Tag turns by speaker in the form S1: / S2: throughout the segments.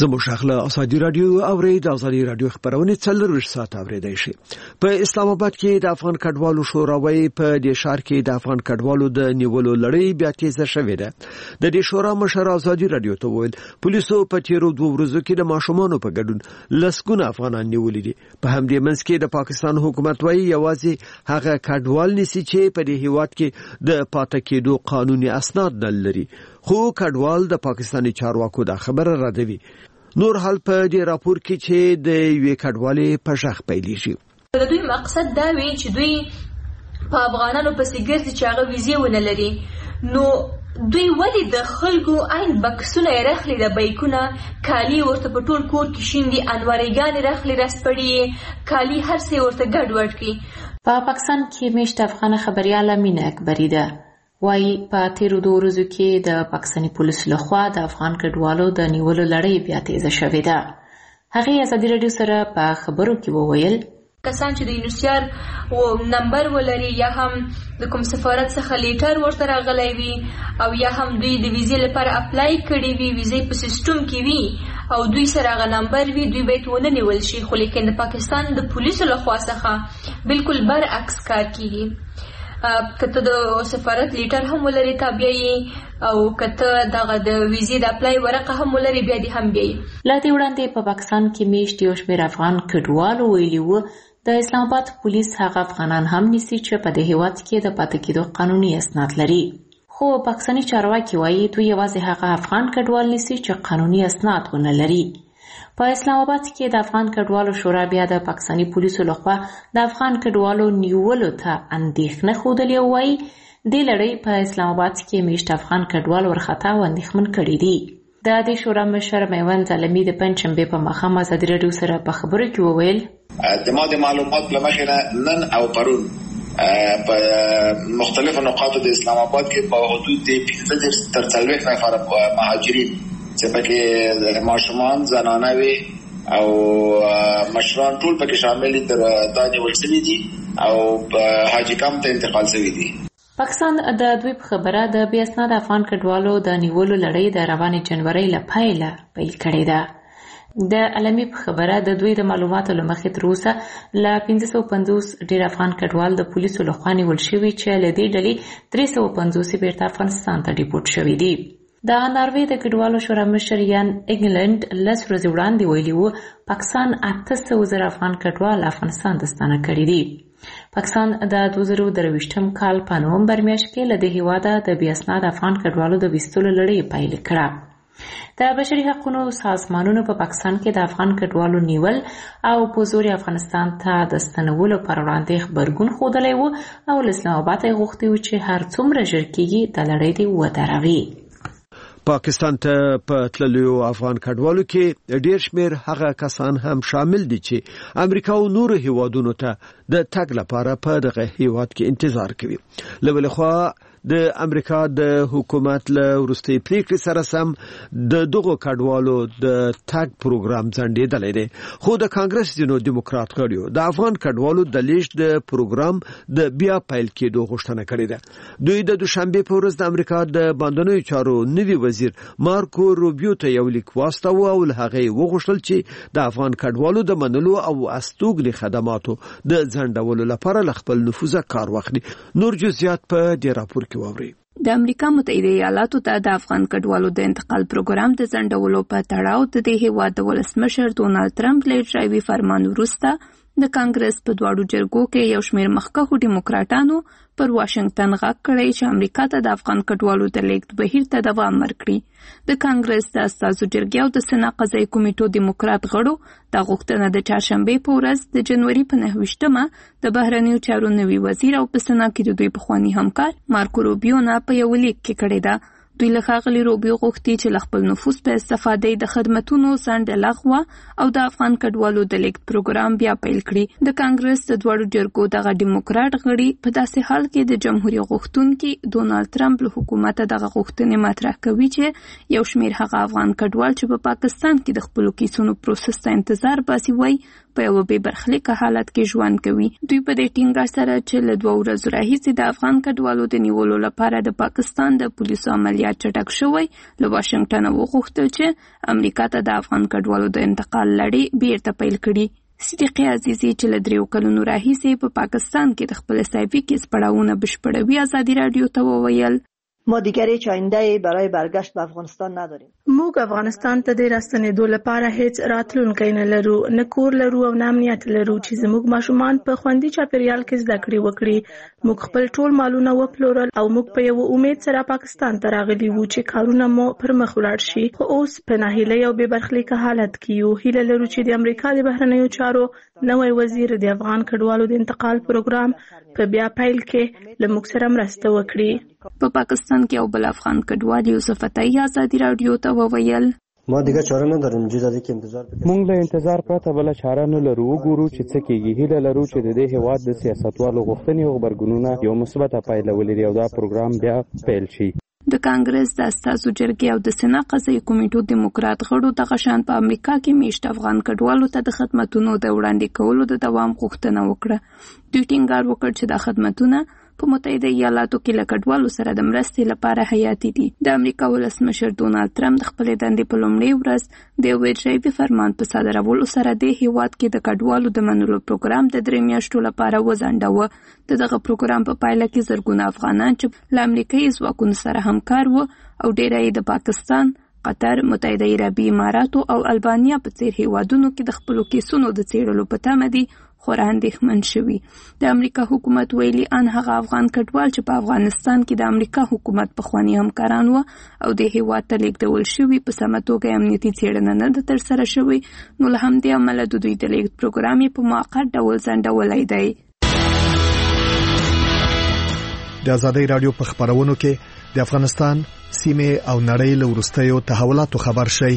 S1: زموږ شغله ازادي رادیو اوري د ازادي رادیو خبرونه 4 ساعت اوریدای شي. په اسلام آباد کې د افغان کډوالو شوراوي په د شهر کې د افغان کډوالو د نیولو لړۍ بیا تیزه شوې ده. د دې شورا مشر ازادي رادیو ته ویل پولیسو په تیرو 2 ورځو کې د ماشومانو په ګډون لسګونه افغانان نیولې دي. په همدې منځ کې د پاکستان حکومت وايي یوازې هغه کډوال نسی چې په دې هیواد کې د پاتې کېدو قانوني اسناد نه لري. خو کډوال د پاکستاني چارواکو دا خبره ردوي. نور حال په دې راپور کې چې د یوې کډوالې په شخ پیلېږي.
S2: د دوی مقصد دا وی چې دوی په افغانانو پسې ګرځي چې هغه ویزې ونه لري. نو دوی ولې د خلکو عین بکسونه رخلي د بیکونه کالی ورته په ټول کور کې شیندي انوارېګانې رخلي رسپړي کالی هر څه ورته ګډوډ کړي.
S3: په پاکستان کې میشت افغان خبرياله مینه اکبری ده وايي په تیرو 2 ورځو کې د پاکستاني پولیسو لخوا د افغان کډوالو د نیولو لړۍ بیا تیزه شوې ده. هغه ازادي رادیو سره په خبرو کې وویل
S2: کسان چې د یونیسیار او نمبر ولري یا هم د کوم سفارت څخه لیټر ورته راغلی وي او یا هم دوی د ویزې لپاره اپلای کړي وي ویزې په سیستم کې وي او دوی سره هغه نمبر وي دوی باید ونه نیول شي. خو لیکن د پاکستان د پولیسو لخوا څخه بالکل برعکس کار کیږي. کته د سفارت لیټر هم ولري تابعي او کته دغه د ویزې د اپلای ورقه هم ولري بیا دې هم بیا.
S3: لا دې وړاندې په پاکستان کې میشت یو شمېر افغان کډوالو ویلي وو د اسلام آباد پولیس هغه افغانان هم نیسي چې په دې هیواد کې د پاتې کېدو قانوني اسناد لري. خو پاکستاني چارواکي وایي دوی یوازې هغه افغان کډوال نیسي چې قانوني اسناد ونه لري. په اسلام آباد کې د افغان کډوالو شورا بیا د پاکستاني پولیسو لخوا د افغان کډوالو نیولو ته اندېښنه ښودلې او وایي دې لړۍ په اسلام آباد کې میشت افغان کډوال ورخطا او اندېښمن کړي دي. د دې شورا مشر میوند علمي د پنځشنبې په ماښام ازادي رادیو سره په خبرو کې وویل
S4: د معلومات له مخې نن او پرون په مختلفو نقاطو د اسلام آباد کې په حدود 15 تر 40 نفر مهاجرین چې پکې ماشومان زنانه وي او مشران ټول پکې شامل دي دا نیول شوي دي او حاجی کمپ ته انتقال شوي دي.
S3: پاکستان د دوی په خبره د بې اسناده افغان کډوالو د نیولو لړۍ د روانې جنورۍ له پیله پیل کړې ده. د علمي په خبره د دوی د معلوماتو له مخې تر اوسه له 550 ډېر افغان کډوال د پولیسو لخوا نیول شوي چې له دې ډلې 350 بیرته افغانستان ته ډیپورټ شوي دي. د ناروې د کډوالو شورا مشر یان انګلند لس ورځې وړاندې ویلي وو پاکستان 800,000 افغان کډوال افغانستان ته ستانه کړي دي. پاکستان د 2023 کال په نومبر میاشت کې له دې هیواده د بې اسناده افغان کډوالو د ویستلو لړۍ پیل کړه. د بشري حقوقو سازمانونو په پاکستان کې د افغان کډوالو نیول او په زور افغانستان ته د ستنولو پر وړاندې خبرګون ښودلی وو او له اسلام آباد یې غوښتي وو چې هر څومره ژر کېږي د لړۍ دې ودروي.
S1: پاکستان ته په تللو افغان کډوالو کې ډېر شمېر هغه کسان هم شامل دي چې امریکا او نورو هیوادونو ته د تګ لپاره په دغه هیواد کې انتظار کوي. له بلې خوا د امریکا د حکومت له وروستۍ پریکړې سره سم د دغو کډوالو د تګ پروګرام ځنډېدلی دی. خو د کانګرس ځینو دیموکرات غړیو د افغان کډوالو د لیږد د پروګرام د بیا پیل کېدو غوښتنه کړې ده. دوی د دوشنبې په ورځ د امریکا د باندنیو چارو نوي وزیر مارکو روبیو ته یو لیک واستاوه او له هغه یې وغوښتل چې د افغان کډوالو د منلو او استوګنې خدماتو د ځنډولو لپاره له خپل نفوذه کار واخلي. نور جزئیات په دې راپور
S5: د امریکا متحده ایالاتو ته د افغان کډوالو د انتقال پروګرام د ځنډولو په تړاو د دې هیواد د ولسمشر ډونالد ټرمپ له اجرایوي فرمان وروسته د کانګرس په دواړو جرګو کې یو شمېر مخکښو ډیموکراټانو پر واشنگټن غږ کړی چې امریکا ته د افغان کډوالو د لیږد بهیر ته دوام ورکړي. د کانګرس د استازو جرګې او د سنا قضایي کمیټو دیموکرات غړو دا غوښتنه د چهارشنبې په ورځ د جنوري په 9 د بهرنیو چارو نوي وزیر او په سنا کې د دوی پخواني همکار مارکو روبیو نه په یو لیک کې کړې ده. دوی له ښاغلي روبیو غوښتي چې له خپل نفوذ په استفادې د خدمتونو ځنډ لغوه او د افغان کډوالو د لیږد پروګرام بیا پیل کړي. د کانګرس د دواړو جرګو دغه ډیموکراټ غړي په داسې حال کې د جمهوریت غوښتونکي ډونالد ټرمپ له حکومت دغه غوښتنې مطرح کوي چې یو شمېر هغه افغان کډوال چې په پاکستان کې د خپلو کیسونو پروسس ته انتظار باسي وای په یو بې برخلیکه حالت کې ژوند کوي. دوی په دې ټینګار سره چې له 2 ورځو راهیسې د افغان کډوالو د نیولو لپاره د پاکستان د پولیسو عملیات چټک شوی، له واشنګټن وغوښتل چې امریکا ته د افغان کډوالو د انتقال لړۍ بیرته پیل کړي. صدیقه عزیزی چې له 3 کلونو راهیسې په پاکستان کې د خپل سایفي کیس پړاوونه بشپړوي ازادي رادیو ته وویل
S6: ما دیگر هیچ آینده برای برگشت به افغانستان نداریم.
S7: موږ افغانستان ته د راستنېدو لپاره هیڅ راتلونکی نه لرو، نه کور لرو او نه امنیت لرو چې زموږ ماشومان په خوندي چاپیریال کې زده کړې وکړي. موږ خپل ټول مالونه وپلورل او موږ په یو امید سره پاکستان ته راغلي وو چې کارونه مو پر مخ ولاړ شي. خو اوس په ناهیلۍ او بې برخلیکه حالت کې یو. هیله لرو چې د امریکا د بهرنیو چارو نوی وزیر د افغان کډوالو د انتقال پروګرام په بیا پیل کې له موږ سره مرسته وکړي.
S5: په پاکستان کې یو بل افغان کډوال یوسف عطایی ازادي رادیو ته وویل
S8: ما دیگه چاره نداریم جز از اینکه انتظار بکنیم.
S9: مونږ له انتظار پرته بل چاره نه لرو. وګورو چې څه کیږي. هیله لرو چې د دې هیواد د سیاستوالو غوښتنې او غبرګونونه یو مثبت پایله ولري او دا پروګرام بیا پیل شي.
S5: د کانګرس د استازو جرګې او د سنا قضایي کمیټو دیموکرات غړو دغه شان په امریکا کې میشت افغان کډوالو ته د خدماتو د وړاندې کولو د دوام غوښتنه وکړه. دوی ټینګار وکړ چې دا خدماتونه په متحده ایالاتو کې له کډوالو سره د مرستې لپاره حیاتي دي. د امریکا ولسمشر ډونالد ټرمپ د خپلې دندې په لومړۍ ورځ د یو اجرایي فرمان په صادرولو سره د هیواد کې د کډوالو د منلو پروګرام د 3 میاشتو لپاره وځنډاوه. دغه پروګرام په پایله کې زرګونه افغانان چې له امریکایي ځواکونو سره همکار وو او ډیری د پاکستان، قطر، متحده عربي اماراتو او البانیا په څیر هیوادونو کې د خپلو کیسونو د څیړلو په تمه دي خورا اندېښمن شوي. د امریکا حکومت ویلي ان هغه افغان کډوال چې په افغانستان کې د امریکا حکومت پخواني همکاران وو او د هیواد ته لیږدول شوي په سمه توګه امنیتي څېړنه نه ده ترسره شوې، نو له همدې امله د دوی د لیږد پروګرام یې په موقت ډول ځنډولی دی.
S10: د ازادۍ رادیو په خبرونو کې د افغانستان سیمې او نړۍ له وروستیو تحولاتو خبر شئ.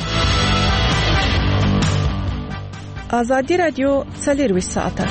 S11: ازادي رادیو 24 ساعته.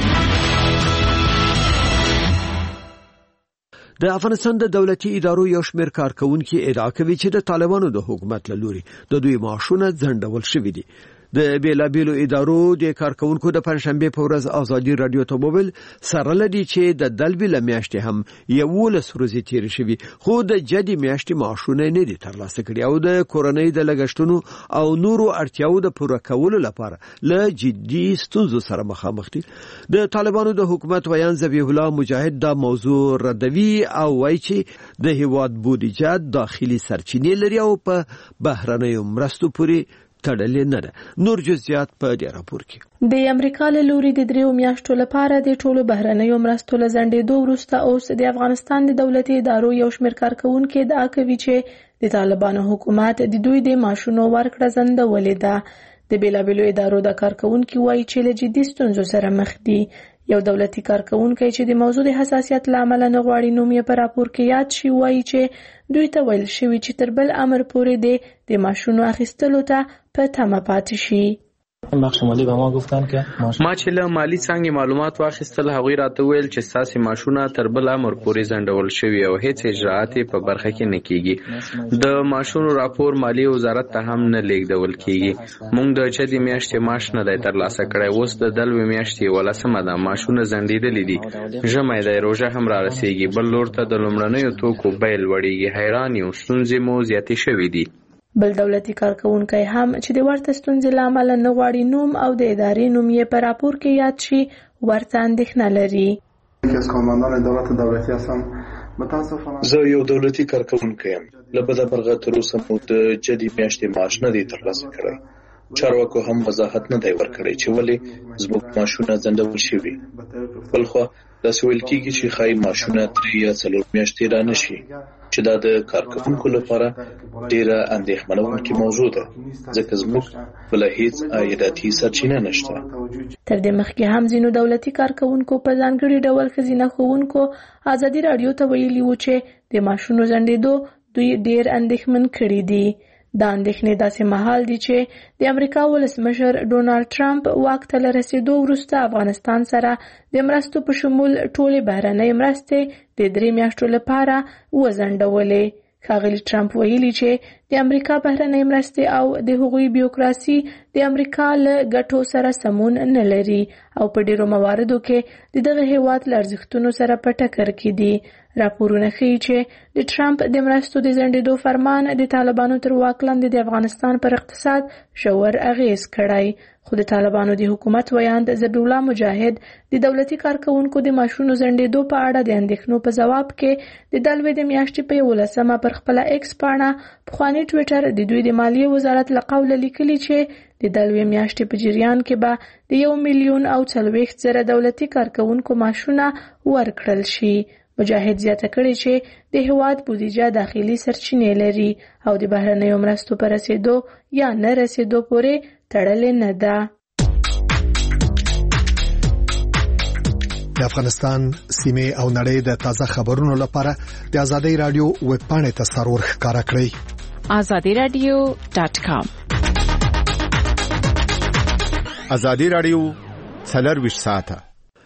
S1: د افغانستان د دولتي ادارو یو شمېر کارکونکي ادعا کوي چې د طالبانو د حکومت له لوري د دوی معاشونه ځنډول شوي دي. د بیلابیلو ادارو د کارکونکو د پنځشنبه په ورځ ازادي رادیو ته وویل سره لدی چې د دلبي لمیاشتې هم 11 ورځې تیر شوي، خو د جدي میاشتې معاشونه نه دي ترلاسه کړي او د کورنۍ د لګښتونو او نورو اړتیاو د پوره کولو لپاره له جدي ستونزو سره مخامخ دي. د طالبانو د حکومت ویان ذبیح الله مجاهد دا موضوع ردوي او وایي چې د هیواد بودیجه داخلي سرچینې لري او په بهرنیو مرستو پورې تړلې نه ده. نور جزئیات په دې راپور کې.
S7: د امریکا له لوري د 3 میاشتو لپاره د ټولو بهرنیو مرستو له ځنډېدو وروسته اوس د افغانستان د دولتي ادارو یو شمېر کارکونکي ادعا کوي چې د طالبانو حکومت د دوی د معاشونو ورکړه ځنډولې ده. د بیلابیلو ادارو د کارکونکي وایي چې له جدي ستونزو سره مخ دي. یو دولتي کارکونکي چې د موضوع د حساسیت لامل نه غواړي نوم یې په راپور کې یاد شي وایي چې دوی ته ویل شوی چې تر بل امر پورې د معاشونو اخیستلو ته په تمه پاتې شي.
S12: بخش مالی به ما گفتن که
S13: ما چې له مالی څنګه معلومات واخیستل هغوی راته ویل چې ساسي معاشونه تر بل امر پورې ځنډول شوي او هیڅ اجراءات په برخه کې نه کیږي. د معاشونو راپور مالی وزارت ته هم نه لیږدول کیږي. موږ د جدي میاشتې معاش نه دی ترلاسه کړی. اوس د دلوي میاشتې ولسمه ده. معاشونه ځنډېدلي دي. ژمی دی، روژه هم را رسیږي. بل لور ته د لومړنیو توکو بیل لوړیږي. حیران یو، ستونزې مو زیاتې شوي دي.
S7: بل دولتي کارکونکي هم چې د ورته ستونزې له امله نه غواړي نوم او د ادارې نوم یې په راپور کې یاد شي ورته اندېښنه لري.
S14: از کارمندان ادارات دولتی هستم.
S15: زه یو دولتي کارکونکی یم. له بده مرغه تر اوسه مو د جدي میاشتې معاش نه دی ترلاسه کړی. چارواکو هم وضاحت نه دی ورکړی چې ولې زموږ معاشونه ځنډول شوي. بلخوا داسې ویل کېږي چې ښایي معاشونه 3 یا 4 میاشتې را نه شي، چې دا د کارکوونکو لپاره ډیره اندېښمنوونکې موضوع ده، ځکه زموږ بله هیڅ عایداتي سرچینه نشته.
S7: تر دې مخکې هم ځینو دولتي کارکوونکو په ځانګړي ډول ښځینه ښوونکو ازادي رادیو ته ویلي وو چې د معاشونو ځنډېدو دوی ډیر اندېښمن کړي دي. دا اندېښنې داسې مهال دي چې د امریکا ولسمشر ډونالد ټرمپ واک ته له رسېدو وروسته افغانستان سره د مرستو په شمول ټولې بهرنۍ مرستې د 3 میاشتو لپاره وځنډولې. ښاغلي ټرمپ ویلي چې د امریکا بهرنۍ مرستې او د هغوی بیوکراسي د امریکا له ګټو سره سمون نه لري او په ډیرو مواردو کې د دغه هیواد له ارزښتونو سره په ټکر کې دي. راپورونه ښیي چې د ټرمپ د مرستو د ځنډېدو فرمان د طالبانو تر واک لاندې د افغانستان پر اقتصاد ژور اغیز کړی، خو د طالبانو د حکومت ویاند ذبیح مجاهد د دولتي کارکونکو د معاشونو ځنډېدو په اړه د اندېښنو په ځواب کې د دلوي د میاشتې په 11 پر خپله ایکس پاڼه پخواني ټویټر د دوی د مالیې وزارت له قوله لیکلي چې د دلوي میاشتې په جریان کې به د 1,40,000 دولتي کارکونکو معاشونه ورکړل شي. مجاهد زیاته کړې چې د هیواد بودیجه داخلي سرچینې لري او د بهرنیو مرستو پر رسیدو یا نه رسیدو پورې تړلې نه ده.
S10: د افغانستان سیمه او نړۍ د تازه خبرونو لپاره د آزادۍ رادیو ویب پاڼې ته سرور ښکارا کړئ.
S11: azadiradio.com.
S16: آزادۍ رادیو 24 ساعته.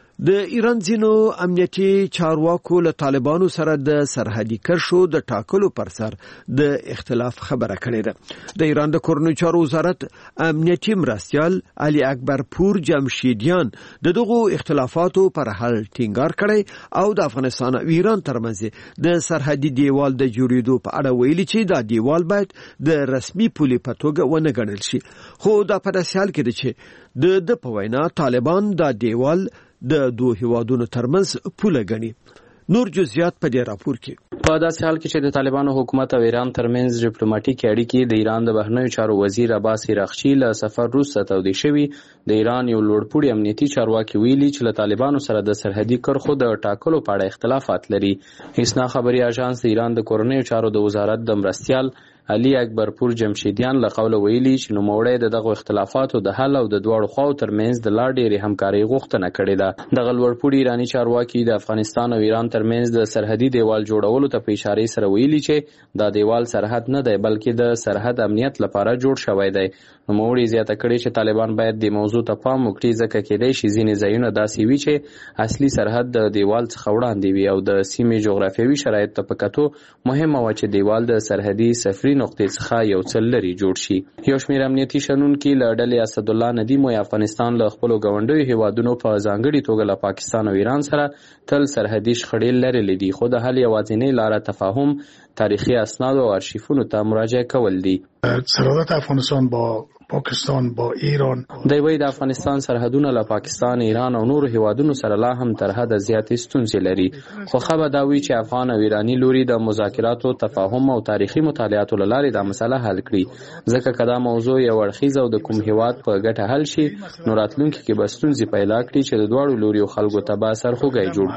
S1: د ایران ځینو امنیتي چارواکو له طالبانو سره د سرحدي کرښو د ټاکلو پر سر د اختلاف خبره کړې ده. د ایران د کورنیو چارو وزارت امنیتي مرستیال علي اکبر پور جمشیدیان دغه اختلافاتو پر حل ټینګار کړی او د افغانستان او ایران ترمنځ د سرحدي دیوال د جوړېدو په اړه ویلي چې دا دیوال باید د رسمي پولې په توګه ونه ګڼل شي، خو دا په داسې حال کې ده چې د په وینا طالبان دا دیوال د دوه هیوادونو ترمنځ پوله غني. نور جزئیات په دې راپور کې.
S13: په داسې حال کې چې د طالبانو حکومت او ایران ترمنځ ډیپلوماټیک اړیکې د ایران د بهرنیو چارو وزیر عباس راغچی له سفر وروسته تودې شوي، د ایران یو لوړپوړي امنیتي چارواکي ویلي چې له طالبانو سره د سرحدي کرښو د ټاکلو په اړه اختلافات لري. هیڅ خبري اژانس د ایران د کورنیو چارو د وزارت د مرستیال علي اکبر پور جمشیدیان له قوله ویلي چې نوموړی دغه اختلافاتو د حل او د دواړو خواو ترمنځ د لا ډېرې همکارۍ غوښتنه کړې ده. دغه لوړپوړي ایراني چارواکي د افغانستان او ایران ترمنځ د سرحدي دیوال جوړولو ته په اشاره سره ویلي چې دا دیوال سرحد نه دی بلکې د سرحد امنیت لپاره جوړ شوی دی. نوموړي زیاته کړې چې طالبان باید د موضوع ته پام وکړي ځکه کېدای شي ځینې ځایونه داسې وي چې اصلي سرحد د دیوال څخه وړاندې وي او د سیمې جغرافیوي شرایطو ته په کتو مهمه وه چې دیوال د سرحدي سفري نقطې څخه یو څه لرې جوړ شي. یو شمېر امنیتي شنونکي له ډلې اسدالله ندیم وايي افغانستان له خپلو ګاونډیو هیوادونو په ځانګړې توګه له پاکستان او ایران سره تل سرحدي شخړې لرلې دي، خو د حل یوازینۍ لاره تفاهم، تاریخي اسناد او ارشیفونو ته مراجعه کول دي.
S17: سرحد افغانستان با پاکستان با ایران
S13: دی وی د افغانستان سرحدونه له پاکستان، ایران او نورو هیوادونو سره لا هم تر حده زیاتې ستونزې لري، خو خبره دا وی چې افغان او ایرانی لوري د مذاکراتو، تفاهم او تاریخي مطالعاتو له لارې دا مسله حل کړي، ځکه که دا موضوع یو اړخیزه او د کوم هیواد په ګټه حل شي نو راتلونکي کې به ستونزې پیدا کړي چې د دواړو لوریو خلکو ته به سرخوږی جوړ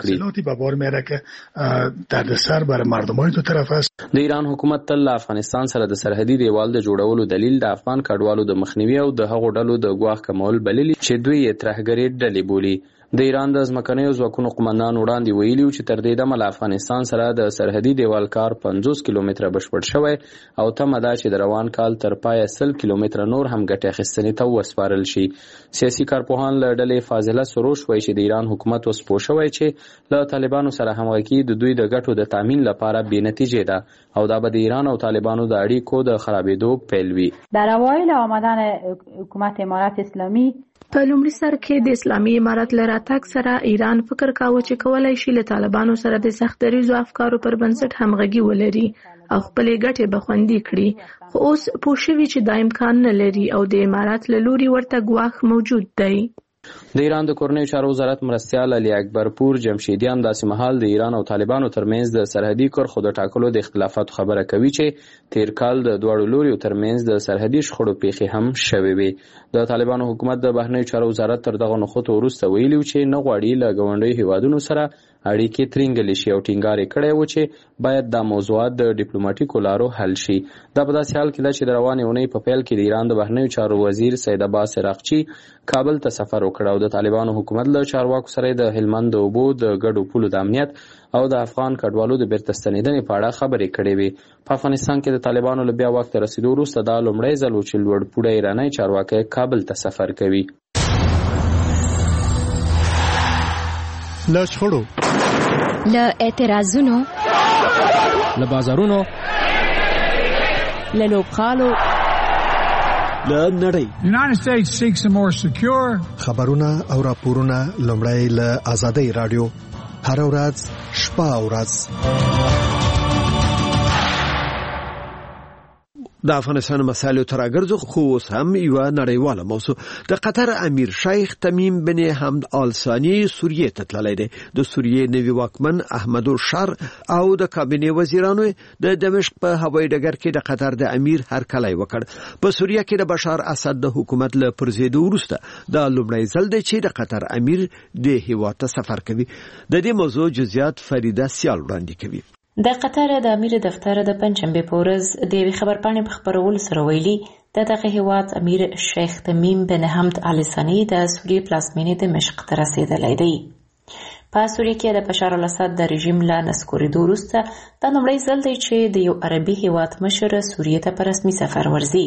S17: کړي. دردسر برای مردمان دو طرف است.
S13: د ایران حکومت تل له افغانستان سره د سرحدي دیوال د جوړولو دلیل د افغان کډوالو د مخنیوي او د هغو ډلو د ګواښ کمول بللي چې دوی یې ترهګرې ډلې بولي. د ایران د ځمکنیو ځواکونو قومندان وړاندې ویلي چې تر دې دمه له افغانستان سره د سرحدي دیوال کار 50 کیلومتره بشپړ شوی او تمه ده چې د روان کال تر پایه 100 کیلومتره نور هم ګټې اخیستنې ته وسپارل شي. سیاسي کارپوهان له ډلې فاضله سروش وایي چې د ایران حکومت اوس پوه شوی چې له طالبانو سره همغږي د دوی د ګټو د تامین لپاره بې نتیجې ده او دا به د ایران او طالبانو د اړیکو د خرابېدو پیل وي.
S18: در اوایل آمدن حکومت امارت اسلامي
S7: په لومړي سر کې د اسلامي امارت له راتګ سره ایران فکر کاوه چې کولای شي له طالبانو سره د سختدریزو افکارو پر بنسټ همغږي ولري او خپلې ګټې به خوندي کړي، خو اوس پوه شوي چې دا امکان نه لري او د امارت له لوري ورته ګواښ موجود دی.
S13: د ایران د کورنیو چارو وزارت مرستیال علي اکبر پور جمشیدیان داسې مهال د ایران او طالبانو ترمنځ د سرحدي کرښو د ټاکلو د اختلافاتو خبره کوي چې تیر کال د دواړو لوریو ترمنځ د سرحدي شخړو پیښې هم شوې وې. د طالبانو حکومت د بهرنیو چارو وزارت تر دغه نښتو وروسته ویلي چې نه غواړي له ګاونډیو هیوادونو سره اړیکې ترینګلې شي او ټینګار یې کړی و چې باید دا موضوعات د ډیپلوماټیکو لارو حل شي. دا په داسې حال کې ده چې د روانې اونۍ په پیل کې د ایران د بهرنیو چارو وزیر سید عباس راغچی کابل ته سفر وکړ او د طالبانو حکومت له چارواکو سره د هلمند د اوبو د ګډو پولو د امنیت او د افغان کډوالو د بیرته ستنېدنې په اړه خبرې کړې وې. په افغانستان کې د طالبانو له بیا واک ته رسیدو وروسته دا لومړی ځل و چې لوړپوړی ایرانی چارواکی کابل ته سفر کوي.
S10: له شخړو،
S19: له اعتراضونو،
S20: له بازارونو
S11: له لوبغالو
S1: له نړۍ.
S19: United States seeks a more secure.
S10: خبرونه او راپورونه لومړی له آزادۍ رادیو هر ورځ شپه او ورځ. د افغانستان مسایلو تر اګرځو خو اوس هم یو نړیواله موضوع د قطر امیر شیخ تمیم بن حمد آل ثانی سوریه ته تللی دی. د سوریه نوی واکمن احمد الشر او د کابینې وزیرانو د دمشق په هوایي ډګر کې د قطر د امیر هرکلی وکړ. په سوریه کې د بشار اسد د حکومت له پرځېدو وروسته د لومړی ځل دی چې د قطر امیر د هیواد ته سفر کوي. د دې موضوع جزئیات فریده سیال وړاندې کوي.
S3: د قطر د امیر دفتر د پنځشنبه په ورځ د یوې خبرپاڼې په خبرولو سره ویلي د دغه هیواد امیر شیخ تمیم بن حمد آل ثانی د سوریې پلازمینې دمشق ته رسیدلی دی. په سوریه کې د بشار الاسد د رژیم له نسکورېدو وروسته دا لومړی ځل دی چې د یو عربي هیواد مشر سوریې ته په رسمي سفر ورځي.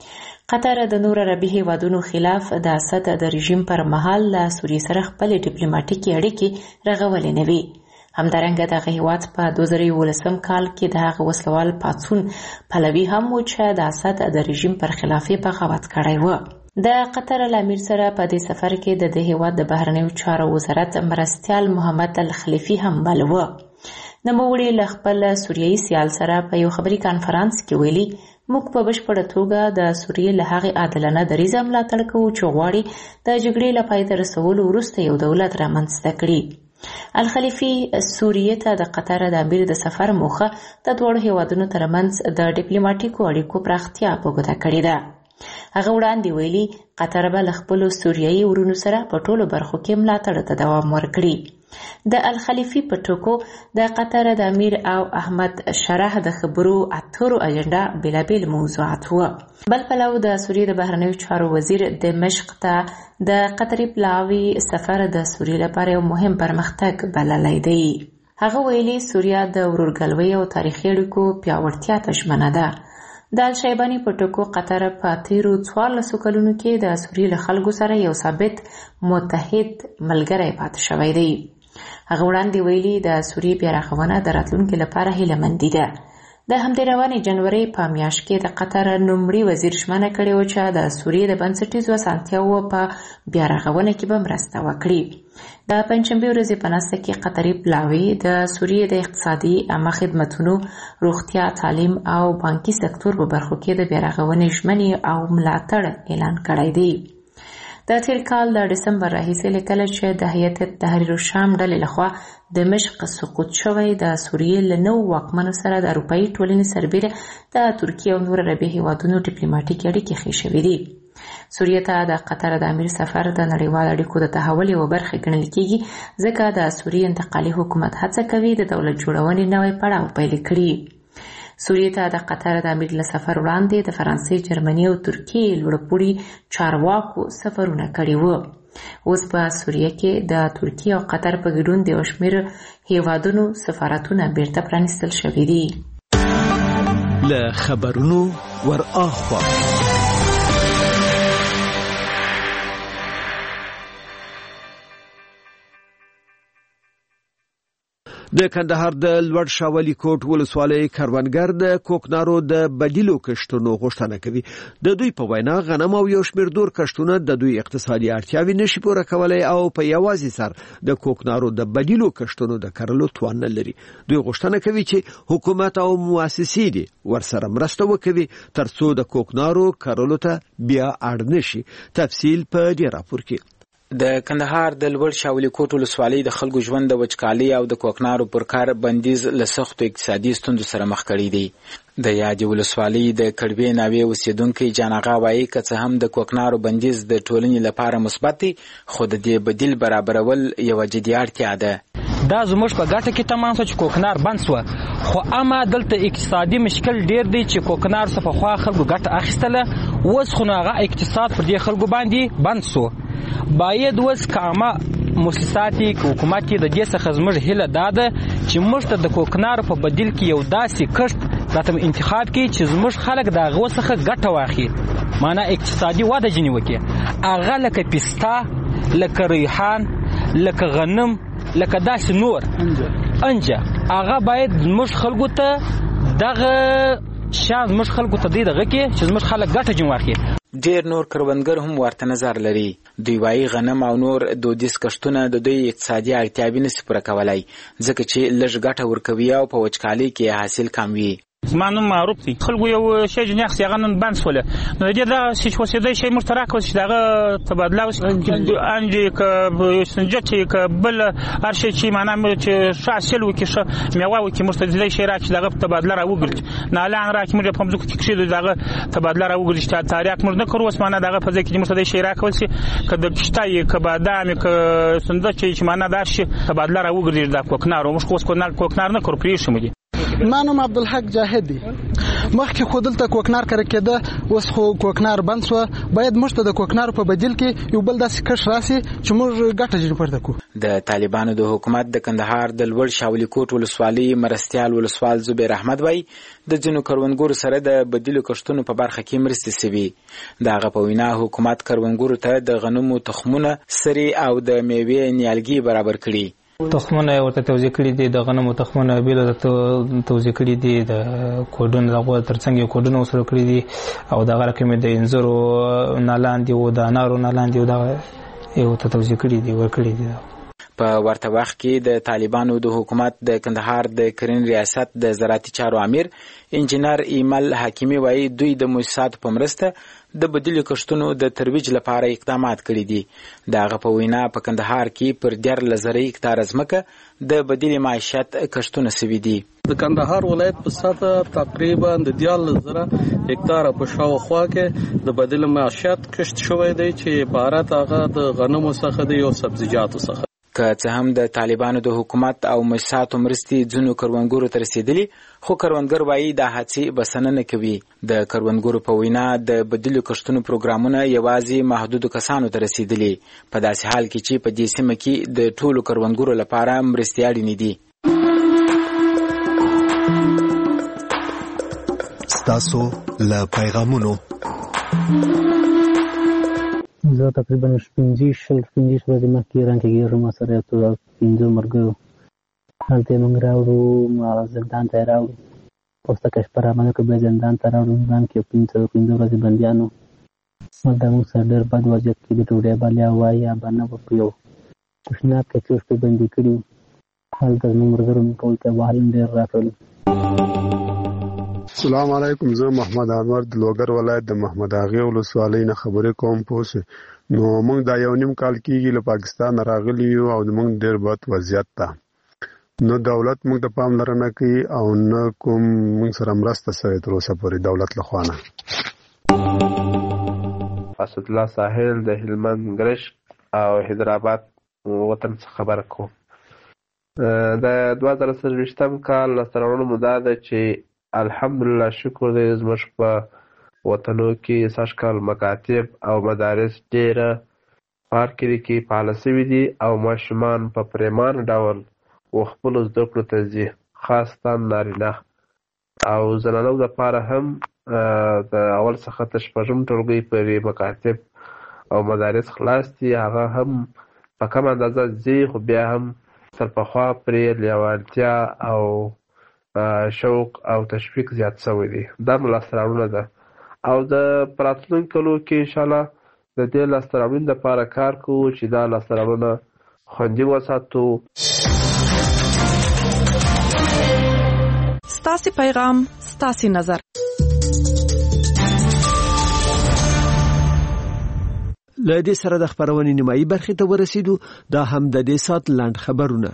S3: قطر د نور عربي هیوادونو خلاف د اسد د رژیم پر مهال له سوریې سره خپل ډیپلوماټیکي اړیکې رغولې نه وي. همدارنګه دغه هیواد په 2011 کال کې د هغه وسلوال پاڅون پلوي هم و چې د اسد د رژیم پر خلاف بغاوت کړی و. د قطر امیر سره په دې سفر کې د هیواد د بهرنیو چارو وزارت مرستیال محمد الخلیفي هم بل و. نوموړي له خپل سوریایي سیال سره په یو خبري کانفرنس کې ویلي موږ په بشپړه توګه د سوریې له هغې عادلانه دریځ ملاتړ کوو چې غواړي د جګړې له پای ته رسولو وروسته یو دولت رامنځته کړي. الخلیفي سوریې ته د قطر د امیر د سفر موخه د دوړو هیوادونو ترمنځ د ډیپلوماټیکو اړیکو پراختیا په ګوته کړې ده. هغه وړاندې ویلي قطر به له خپلو سوریایي ورونو سره په ټولو برخو کې ملاتړ ته دوام ورکړي. د الخلیفي په ټکو د قطر د امیر او احمد شرح د خبرو اترو اجنډا بېلابېل موضوعات وو. بل پلو د سوریې د بهرنیو چارو وزیر دمشق ته د قطري پلاوي سفر د سوریې لپاره یو مهم پرمختګ بللی دی. هغه ویلي سوریه د ورورګلوۍ او تاریخي اړیکو پیاوړتیا ته ژمنه ده. د الشیباني په ټکو قطر په تیرو 14 کلونو کې د سوریې له خلکو سره یو ثابت متحد ملګری پاتې شوی دی. هغه وړاندې ویلي د سوریې بیا رغونه د راتلونکي لپاره هیلهمندي ده. د همدې روانې جنوري په میاشت کې د قطر نوموړي وزیر ژمنه کړې وه چې د سوریې د بنسټیزو اسانتیاوو په بیا رغونه کې به مرسته وکړي. د پنځشنبې ورځې په ناسته کې قطري پلاوي د سوریې د اقتصادي عامه خدمتونو، روغتیا، تعلیم او بانکي سکتور په برخو کې د بیا رغونې ژمنې او ملاتړ اعلان کړی دی. د تیر کال د ډسمبر راهیسې له کله چې د هیئت تحریر الشام ډلې لخوا دمشق سقوط شوی د سوریې له نوو واکمنو سره د اروپایي ټولنې سربیره د ترکیې او نور عربي هیوادونو ډیپلوماټیکي اړیکې ښې شوي دي. سوریې ته د قطر د امیر سفر د نړیوال اړیکو د تحول یوه برخه ګڼل کیږي ځکه د سوریې انتقالي حکومت هڅه کوي د دولت جوړونې نوی پړاو پیل کړي. سوریې ته د قطر د امیر له سفر وړاندې د فرانسې، جرمني او ترکیې لوړپوړي چارواکو سفرونه کړي وو. اوس په سوریه کې د ترکیې او قطر په ګډون د یو شمېر هیوادونو سفارتونه بیرته پرانیستل شوي دي.
S1: له خبرونو ور اخوا د کندهار د لوړ شاولي کوټ ولسوالۍ کروندګر د کوکنارو د بدیلو کښتونو غوښتنه کوي. د دوی په وینا غنم او یو شمېر نور کښتونه د دوی اقتصادي اړتیاوې نشي پوره کولی او په یوازې سر د کوکنارو د بدیلو کښتونو د کرلو توان نه لري. دوی غوښتنه کوي چې حکومت او مؤسسې دې ورسره مرسته وکوي ترڅو د کوکنارو کرلو ته بیا اړ نشي. تفصیل په دې راپور کې.
S20: د کندهار د لوړ شاولي کوټ ولسوالۍ د خلکو ژوند د وچکالۍ او د کوکنارو پر کار بندیز له سختو اقتصادي ستونزو سره مخ کړی دی. د یادې ولسوالۍ د کړبې ناوې اوسیدونکي جان آغا وایي که څه هم د کوکنارو بندیز د ټولنې لپاره مثبت دی خو د دې بدیل برابرول یوه جدي اړتیا ده.
S21: دا زموږ په ګټه کې تمام شو چې کوکنار بند شو خو اما دلته اقتصادي مشکل ډیر دی چې کوکنار څخه خوا خلکو ګټه اخیستله اوس خو نو هغه اقتصاد پر دې خلکو باندې بند شو. باید اوس کامه مؤسساتي حکومت کې د دې څخه زموږ هیله دا ده چې موږ ته د کوکنارو په بدیل کې یو داسې کښت راته انتخاب کړي چې زموږ خلک د هغو څخه ګټه واخلي معنا اقتصادي وده ځینې وکړي. هغه لکه پسته، لکه ریحان، لکه غنم، لکه داسې نور انجه هغه باید زموږ خلکو ته دغه شاید موږ خلکو ته دې دغه کې چې موږ خلک ګټه جوړ واخلي.
S20: ډیر نور کروندګر هم ورته نظر لري. دوی وايي غنم او نور دودیز کښتونه د دوی اقتصادي اړتیاوې نشي پوره کولای ځکه چې لږ ګټه ورکوي او په وچکالۍ کې حاصل کم وي.
S21: زما نوم معروف دی. خلکو یو شی جنې اخیستي هغه نن بند شوله. نو د دې دغه چې اوسېدی شی موږ ته راکړل چې دغه تبادله انجې که سنجد چې که بل هر شی چې معنی چې ښه حاصل وکړي ښه میوه وکړي موږ ته دلی شی راکړي چې دغه تبادله راوګرځي. نالان راکړي موږ په مځکو کې کښېږدو دغه تبادله راوګرځي چې تاریخ موږ نه کوو. اوس معنی دغه په ځای کې موږ ته دې شی راکول شي که د کښته یې که بادام یې که سنجد چې معنی دا شي تبادله راوګرځي دا کوکنار موږ خو اوس کوکنار نه کوو پرېښیم دي.
S2: ما نوم عبدالحق جاهد دی. مخکې خو دلته کوکنار کرل کېده اوس خو کوکنار بند شو. باید موږ ته د کوکنارو په بدیل کې یو بل داسې کښت راسي چې موږ ګټه جوړ پورته کړو.
S20: د طالبانو د حکومت د کندهار د لوړ شاولي کوټ ولسوالۍ مرستیال ولسوال زبیر احمد وای د ځینو کروندګرو سره د بدیلو کښتونو په برخه کې مرستې سوي. دغه په وینا حکومت کروندګرو ته د غنمو تخمونه سري او د میوې نیالګي برابر کړي.
S12: تخمونه ورته توزیع کړي دي. د غنمو تخمونه بیل توزیع کړي دي. د کوډونو دغه ترڅنګ کوډونه وسره کړي دي او دغه رقم د انځرو نالاندې او د انارو نالاندې او دغه یو ته توزیع کړي دي ورکړي دي.
S20: په ورته وخت کې د طالبانو د حکومت د کندهار د کرنې ریاست د زراعتي چارو امیر انجینر ایمل حکیمی وایي دوی د مؤسساتو په مرسته د بدیلو کښتونو د ترویج لپاره اقدامات کړي دي. دغه په وینا په کندهار کې پر 13,000 هکتاره ځمکه د بدیل معیشت کښتونه سوي دي.
S22: د کندهار ولایت په سطح تقریبا د 13,000 هکتاره په شاوخوا کې د بدیل معیشت کښت شوی دی چې عبارت هغه د غنمو څخه دی او سبزیجاتو څخه.
S20: که څه هم د طالبانو د حکومت او مؤسساتو مرستې ځینو کروندګرو ته رسیدلي خو کروندګر وایي دا هڅې بسنه نه کوي. د کروندګرو په وینا د بدیلو کښتونو پروګرامونه یوازې محدودو کسانو ته رسیدلي په داسې حال کې چې په دې سیمه کې د ټولو کروندګرو لپاره مرستې اړینې دي.
S16: ستاسو له پیغامونو
S23: زه تقریبا 15 ورځې مخکې ایران کې ګیرم سره یو 15 مرګو هلته موږ راوړو زندان ته راوړو پوسټه کې پر امانه کې به زندان ته راوړو. زندان کې 15 ورځې بنديانو دا موږ سره ډېر بد وضعیت کې د ټوډه باندې وای یا باندې په یو کوښنه کې چې په بندي کړو هلته موږ مرګرم کول ته وحال ډېر راټول.
S14: السلام علیکم. زه محمد انور د لوګر ولایت د محمد اغه ولسوالۍ نه خبرې کوم. پوسه نو موږ دا یو نیم کال کېږي له پاکستان راغلی یو او موږ ډېر بد وضعیت ته نو دولت موږ ته پاملرنه کوي او نه کوم موږ سره مرسته سره تر اوسه پورې دولت له خوانه.
S24: اسد الله ساحل د هلمند ګرش او حیدرآباد وطن څخه خبر کوم. د 2023 کال لسترونو مده ده چې الحمدلله شکر دی زموږ په وطنو کې سږکال مکاتب او مدارس ډیره پارکري کې فعال شوي دي او ماشومان په پریمان ډول خپلو زده کړو ته ځي خاصتا نارینه او زنانو دپاره هم د اول څخه تر شپږم ټولګۍ پورې مکاتب او مدارس خلاص دي. هغه هم په کم اندازه ځي خو بیا هم ترپخوا پرې لیوالتیا او شوق او تشویق زیات شوی دی. دا لاسته راوړنه ده او د راتلونکي کلو کې انشاءالله د دې لاسته راوړنې لپاره کار کوو چې دا لاسته راوړنه خوندي وساتو.
S11: ستاسو پیغام ستاسو نظر.
S1: له دې سره د خبرونې نیمایي برخې ته ورسېدو. دا هم د دې سات لاند خبرونه.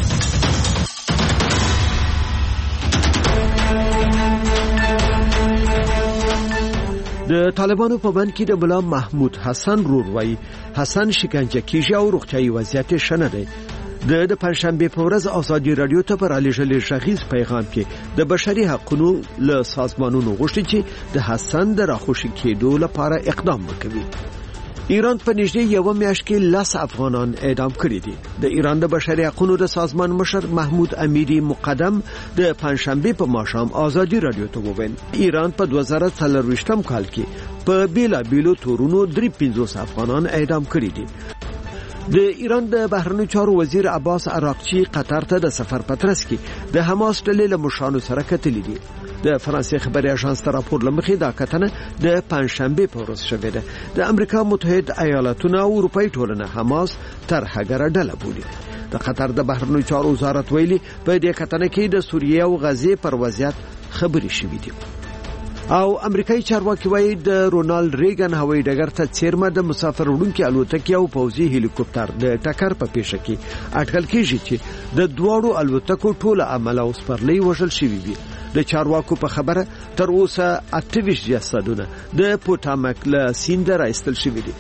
S1: د طالبانو په بند کې د ملا محمود حسن رور وای حسن شکنجه کیږي او روغتیايي وضعیت شنه دی. د پنځشنبه په ورځ ازادي رادیو ته پر علیجل شخص پیغام کې د بشري حقوقو له سازمانونو غوښتي چې د حسن د راخوشي کېدو لپاره اقدام وکړي. ایران په نږدې یو میاشت کې 10 افغانان اعدام کړي دي. د ایران د بشري حقوقو د سازمان مشر محمود امیری مقدم د پنځشنبه په ماښام ازادي رادیو ته وویل ایران په 2023 کال کې په بیلا بیلو تورونو 350 افغانان اعدام کړي دي. د ایران د بهرنیو چارو وزیر عباس عراقچی قطر ته د سفر پترس کې د حماس ډلې له مشرانو سره کتلې دي. د فرانسې خبري اژانس تر راپور لمخې دا کتنه د پنځشنبه په ورځ شوې ده. د امریکا متحده ایالاتونو او اروپאי ټولنه حماس تر هغه ډله بولي. د قطر د بهرنیو چارو وزارت ویلي په دې کتنه کې د سوریه او غزې پر وضعیت خبري شوې دي. او امریکایي چارواکي وایي د رونالد ریګن هوایي ډګر ته څیرمه د مسافر وړونکي الوتکې او پوځي هلیکوپټر د ټکر په پیښه کې اټکل کېږي چې د دوړو الوتکو ټوله عمله او سپرلۍ وژل شوي وي. د چارواکو په خبره تر اوسه 28 جسدونه د پوټامک له سیند راایستل شوي دي.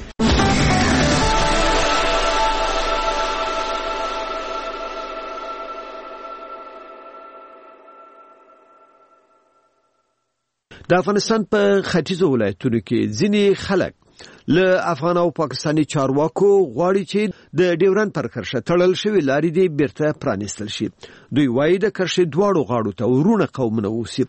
S1: د افغانستان په ختیځو ولایتونو کې ځینې خلک له افغان او پاکستاني چارواکو غواړي چې د ډیورند پر کرښه تړل شوی لارې دې بیرته پرانیستل شي. دوی وایي د کرښې دواړو غاړو ته ورونه قومونه اوسي.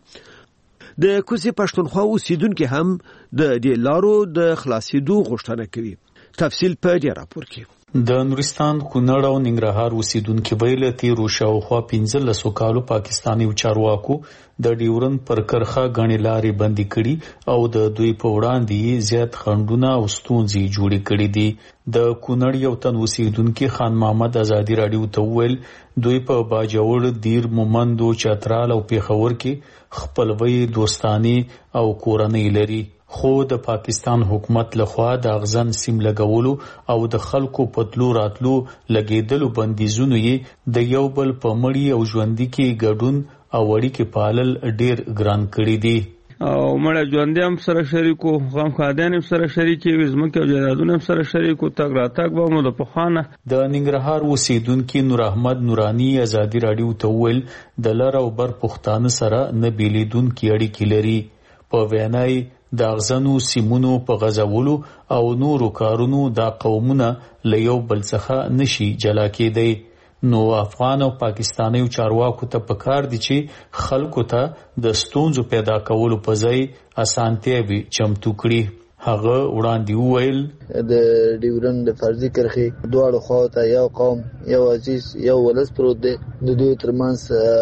S1: د کوزي پښتونخوا اوسیدونکو هم د دې لارو د خلاصېدو غوښتنه کوي. تفصیل په دې راپور کې.
S4: د نورستان، کونړ او ننګرهار اوسیدونکو ویل تیرو شاوخوا 15 کالو پاکستاني چارواکو د ډیورند پر کرښه غنی لارې بندي کړي او د دوی په وړاندې زیات خندونه او ستونزې جوړې کړې دي. د کونړ یو تن اوسیدونکو خان محمد ازادي رادیو ته ویل دوی په باجوړ، دیر، مومندو، چترال او پیښور کې خپلوي، دوستاني او کورنۍ لري. خو د پاکستان حکومت لخوا د اغزن سیم لګولو او د خلکو پتلو راتلو لګیدلو بندیزونو یې د یو بل په مړی او ژوندۍ کې ګډون او اړیکې پالل ډیر ګران کړی دي.
S6: او مړه ژوندۍ هم سره شریکو، غم خادان هم سره شریکي، وزمکه او جیدادونه هم سره شریکو، تګ راتګ به مو د پخوانه.
S4: د ننګرهار اوسیدونکو نور احمد نورانی ازادي رادیو ته ویل د لر او بر پښتانه سره نه بیلیدونکو اړیکې لري. په وینای د اغزنو سیمونو په غزولو او نورو کارونو دا قومونه له یو بل څخه نشي جلا کېدی. نو افغان او پاکستاني چارواکو ته پکار دي چې خلکو ته د ستونزو پیدا کولو په ځای اسانتیا به چمتو کړي. هغه وړاندې وویل
S8: د ډیورند د فرضي کرښې دواړو خواته یو قوم، یو عزیز، یو ولس پروت دی. د دوی ترمنځ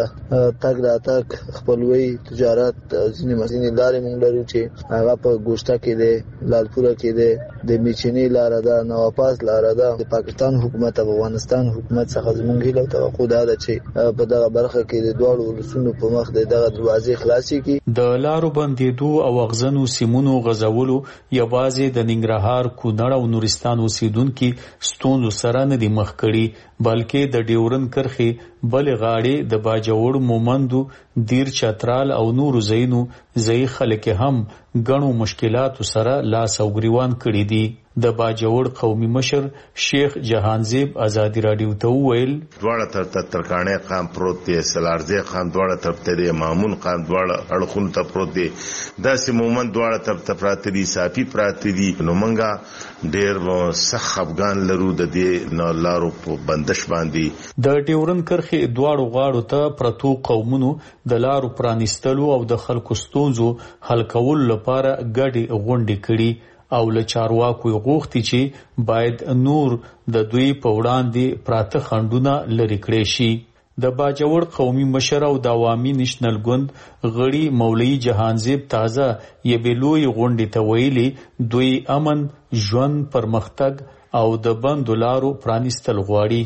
S8: تګ راتګ، خپلوي، تجارت، ځینې لارې موږ لرو چې هغه په ګوشته کې دی، لالپوره کې دی، د میچنې لاره ده، نواپاس لاره ده. د پاکستان حکومت او افغانستان حکومت څخه زموږ هیله او توقع ده چې په دغه برخه کې د دواړو ولسونو په مخ د دغه دروازې خلاصې کړي.
S4: د لارو بندېدو او اغزنو سیمونو غزولو یوازې د ننګرهار، کونړ او نورستان اوسیدونکو ستونزو سره نه دي مخ کړي، بلکې د ډیورند کرښې بل غاړې د باجوړ، مومندو، دیر، چترال او نورو ځایونو ځای خلک هم غنو مشکلاتو سره لاس او ګریوان کړي دي. د باجوړ قومي مشر شیخ جهانزیب ازادي رادیو ته ویل
S9: دواړه تر ترکانې قام پروت دی، سلارزی قام دواړه تر ته مامون قام دواړه اړخون ته پروت دی، داسې مومند دواړه تر پراته دي، صافي پراته دي. نو منګه ډېر سخت افغان لرو د دې نه لارو په بندش باندې.
S4: د ډیورند کرښې دواړو غاړو ته پرتو قومونو د لارو پرانیستلو او د خلکو ستونزو حل کولو لپاره ګډې غونډې کړي او له چارواکو غوښتي چې باید نور د دوی په وړاندې پراته خنډونه لرې کړي شي. د باجوړ قومي مشر او د عوامي نېشنل ګوند غړي مولوي جهانزیب تازه یبلوی غونډې ته ویلي دوی امن، ژوند، پرمختګ او د بندو لارو پرانیستل غواړي.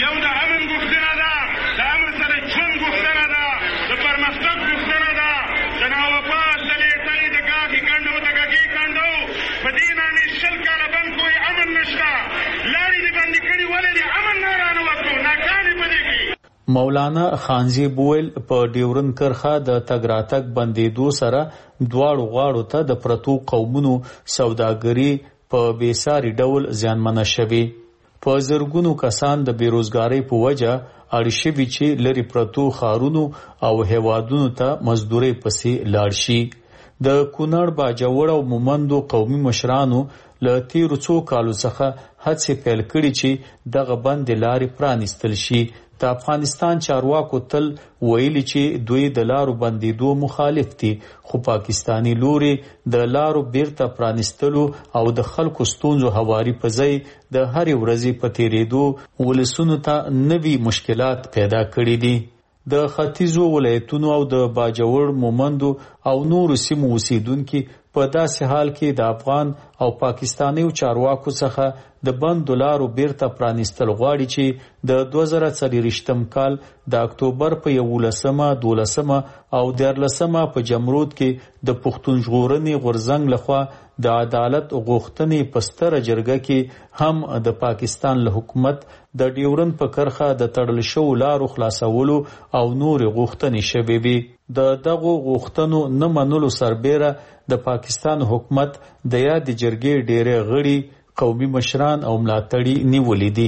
S4: مولانا خانزی بویل په ډیورند کرښه د تګ راتګ بندېدو سره دواړو غاړو ته د پرتو قومونو سوداګري په بیساري ډول زیانمنه شوې. په زرګونو کسان د بیروزګارۍ په وجه اړ شوي چې لري پرتو ښارونو او هیوادونو ته مزدورۍ پسې لاړ شي. د کونړ، باجوړ او مومندو قومي مشرانو له تیرو څو کالو څخه هڅې پیل کړي چې دغه بندې لارې پرانیستل شي. د افغانستان چارواکو تل ویلي چې دوی د لارو بندېدو مخالف دي، خو پاکستانی لوري د لارو بیرته پرانیستلو او د خلکو ستونزو هواري په ځای د هرې ورځې په تیریدو ولسونو ته نوي مشکلات پیدا کړي دي. د ختیځو ولایتونو او د باجوړ مومندو او نورو سیمو اوسیدونکي په داسې حال کې د افغان او پاکستاني چارواکو څخه د بندو لارو بیرته پرانیستل غواړي چې د 2024 کال د اکتوبر په 11 12 او 14 په جمرود کې د پښتون ژغورنې غورځنګ لخوا د عدالت غوښتنې په ستره جرګه کې هم د پاکستان له حکومت د ډیورن په کرخه د تړل شوو لارو خلاصولو او نور غوښتنې شوې وي. د دغو غوښتنو نه منلو سربیره د پاکستان حکومت د یاد جرګې ډېرې غړي قومي مشران او ملاتړي نیولې دي.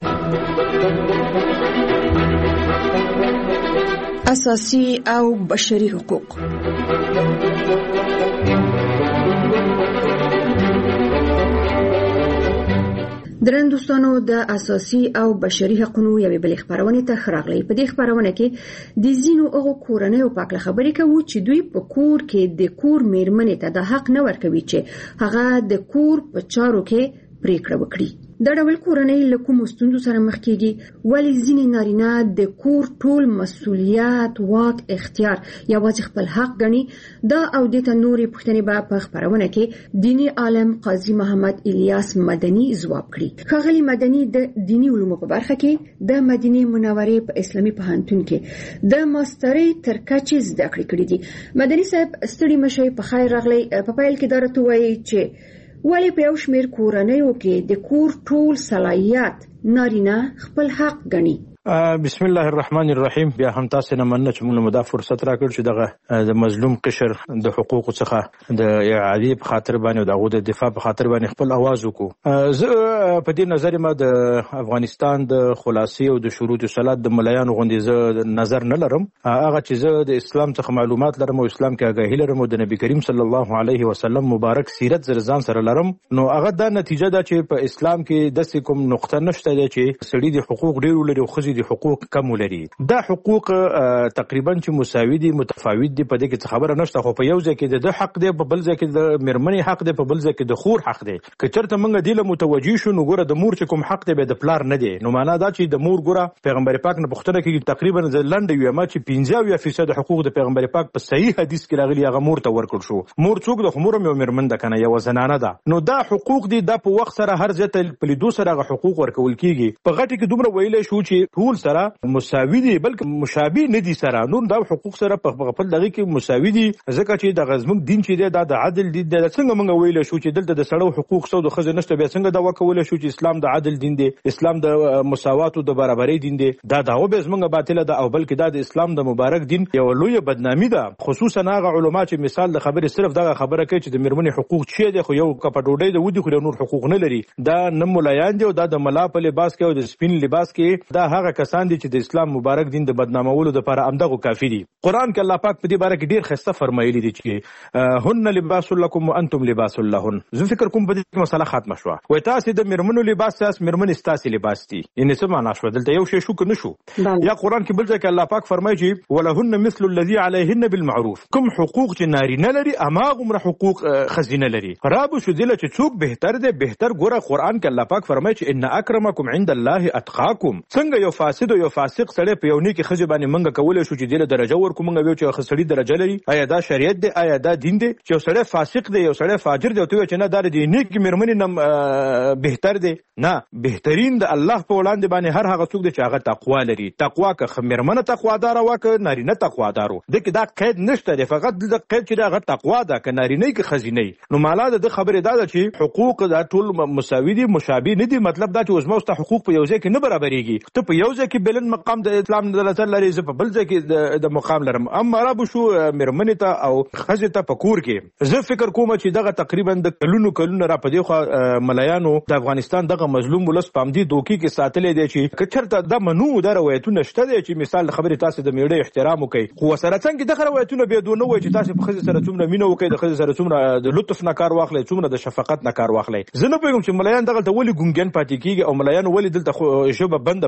S5: اساسي او بشري حقوق. درنو دوستانو د اساسي او بشري حقوقو یوې بلې خبرونه ته خراغلي. په دې خبرونه کې د زینو هغه کورنۍ په اړه خبرې کوو چې دوی په کور کې د کور میرمنې ته د حق نه ورکوي چې هغه د کور په چارو کې پریکړه وکړي. دا ډول کورنۍ له کومو ستونزو سره مخ کیږي؟ ولې ځینې نارینه د کور ټول مسؤلیت، واک، اختیار یوازې خپل حق ګڼي؟ دا او د نورې پوښتنې به په خبرونه کې دینی عالم قاضي محمد الیاس مدني ځواب کړي. ښاغلي مدني د دینی علومو په برخه کې د مدینه منورې په اسلامي پوهنتون کې د ماسترۍ تر کچې زده کړې کړې دي. مدني صاحب ستړي مشي، په خیر راغلی. په پیل کې دا راته وایي چې ولی په یو شمېر کورنیو کې د کور ټول صلاحیت نارینه خپل حق ګڼي.
S15: بسم الله الرحمن الرحیم. بیا هم تاسو نه مننه چې موږ مدا فرصت راکړ چې دغه د مظلوم قشر د حقوقو څخه د اعادې په خاطر باندې دغه د دفاع په خاطر باندې خپل आवाज وکړو. زه په دې نظر ما د افغانستان د خلاصي او د شروط صلات د ملایانو غوندې زه نظر نه لرم. هغه چې زه د اسلام څخه معلومات لرم او اسلام کې آگاهی لرم او د نبی کریم صلی الله علیه وسلم مبارک سیرت زرزان سره لرم، نو هغه دا نتیجه ده چې په اسلام کې د کوم نقطه نشته چې سړي د حقوق ډیر لري او خزي د حقوق کم لري. دا حقوق تقریبا چې مساوي دي، متفاوت دي، په دې کې خبره نشته. خو په یو ځای کې د حق دی، په بل ځای کې د میرمنې حق دی، په بل ځای کې د خور حق دی. که چېرته موږ دې له متوجي شو نو ګوره د مور چې کوم حق دی به د پلار نه دی. نو معنا دا چې د مور ګوره پیغمبر پاک نه پوښتنه کوي تقریبا لنډه وي ما چې 50% حقوق د پیغمبر پاک په صحیح حدیث کې راغلي هغه مور ته ورکړل شو. مور څوک د خمور مې میرمن ده کنه، یو زنانه ده. نو دا حقوق دي د په وخت سره هر ځای ته په لیدو سره هغه حقوق ورکول کیږي. په غټي کې دومره ویلې شو چې ټول سره مساوي دي بلکې مشابه نه دي سره. نو دا حقوق سره په خپل دغه کې مساوي دي، ځکه چې د غزمن دین چې دی دا د عدل دین دی. څنګه موږ ویلې شو چې دلته د سړو حقوق سو د خزه نشته، بیا څنګه دا وکول شو چې اسلام د عدل دین دی، اسلام د مساوات او د برابرۍ دین دی. دا داو به زمونږ باطله ده او بلکې دا د اسلام د مبارک دین یو لوی بدنامي ده. خصوصا هغه علما چې مثال د خبرې صرف دغه خبره کوي چې د میرمنې حقوق چی دي، خو یو کپ ډوډۍ د ودی خو نور حقوق نه لري. دا نه مولایان دي او دا د ملا په لباس کې او د سپین لباس کې دا هغه کسان دي چې د اسلام مبارک دین د بدنامولو لپاره امدغه کافی دي. قران کې الله پاک په دې باره کې ډیر خسته فرمایلی دي چې هن لباس لكم وانتم لباس لهن. زه فکر کوم په دې مسله ختمه شو. وای تاسو د میرمنو لباس تاسو میرمن تاسو لباس دي. یعنی څه معنا شو؟ دلته یو شی شو کنه شو. یا قران کې بل ځای کې الله پاک فرمایي چې ولهن مثل الذي عليهن بالمعروف. کوم حقوق چې نارینه لري اما غمره حقوق خزینه لري. رابو شو دله چې څوک بهتر دی بهتر. ګوره قران کې الله پاک فرمایي چې ان اکرمکم عند الله اتقاکم. څنګه یو فاسد او یو فاسق سړی په یو نیک خزي باندې منګه کولای شو چې دله درجه ورکو منګه ویو چې خسړی درجه لري. آیا دا شریعت دی؟ آیا دا دین دی چې یو سړی فاسق دی یو سړی فاجر دی او ته چې نه دار دی نیک میرمنې نه بهتر دی؟ نه، بهترین د الله په وړاندې باندې هر هغه څوک دی چې هغه تقوا لري. تقوا که میرمنه تقوادار او که نارینه تقوادارو دغه دا قید نشته دی، فقط د قید چې هغه تقوا ده که نارینه کې خزینه. نو مالا د خبره دا ده چې حقوق دا ټول مساوي دي، مشابه نه دي. مطلب دا چې اوسمو ست حقوق په یو ځای کې نه برابرېږي. ته په یو ځای کې بلند مقام د اسلام د نظر لري، زه په بل ځای کې د مقام لرم. اما رابو شو میرمنې ته او خزه ته په کور کې زه فکر کوم چې دغه تقریبا د کلونو را پدې خو ملایانو د افغانستان دغه مظلوم ولس پامدي دوکي کې ساتلې دي چې کچرته د منو د روایتونه شته دي چې مثال خبره تاسو د میړې احترام وکړي. خو سره څنګه دغه روایتونه به دونه وای چې تاسو په خزه سره څومره مینه وکړي، د خزه سره څومره د لطف نه کار واخلي، څومره د شفقت نه کار واخلي. زه نه پوهیږم چې ملایان دغه ته ولي ګونګن پاتې کیږي او ملایان ولي دلته ژبه بند پاتې کیږي.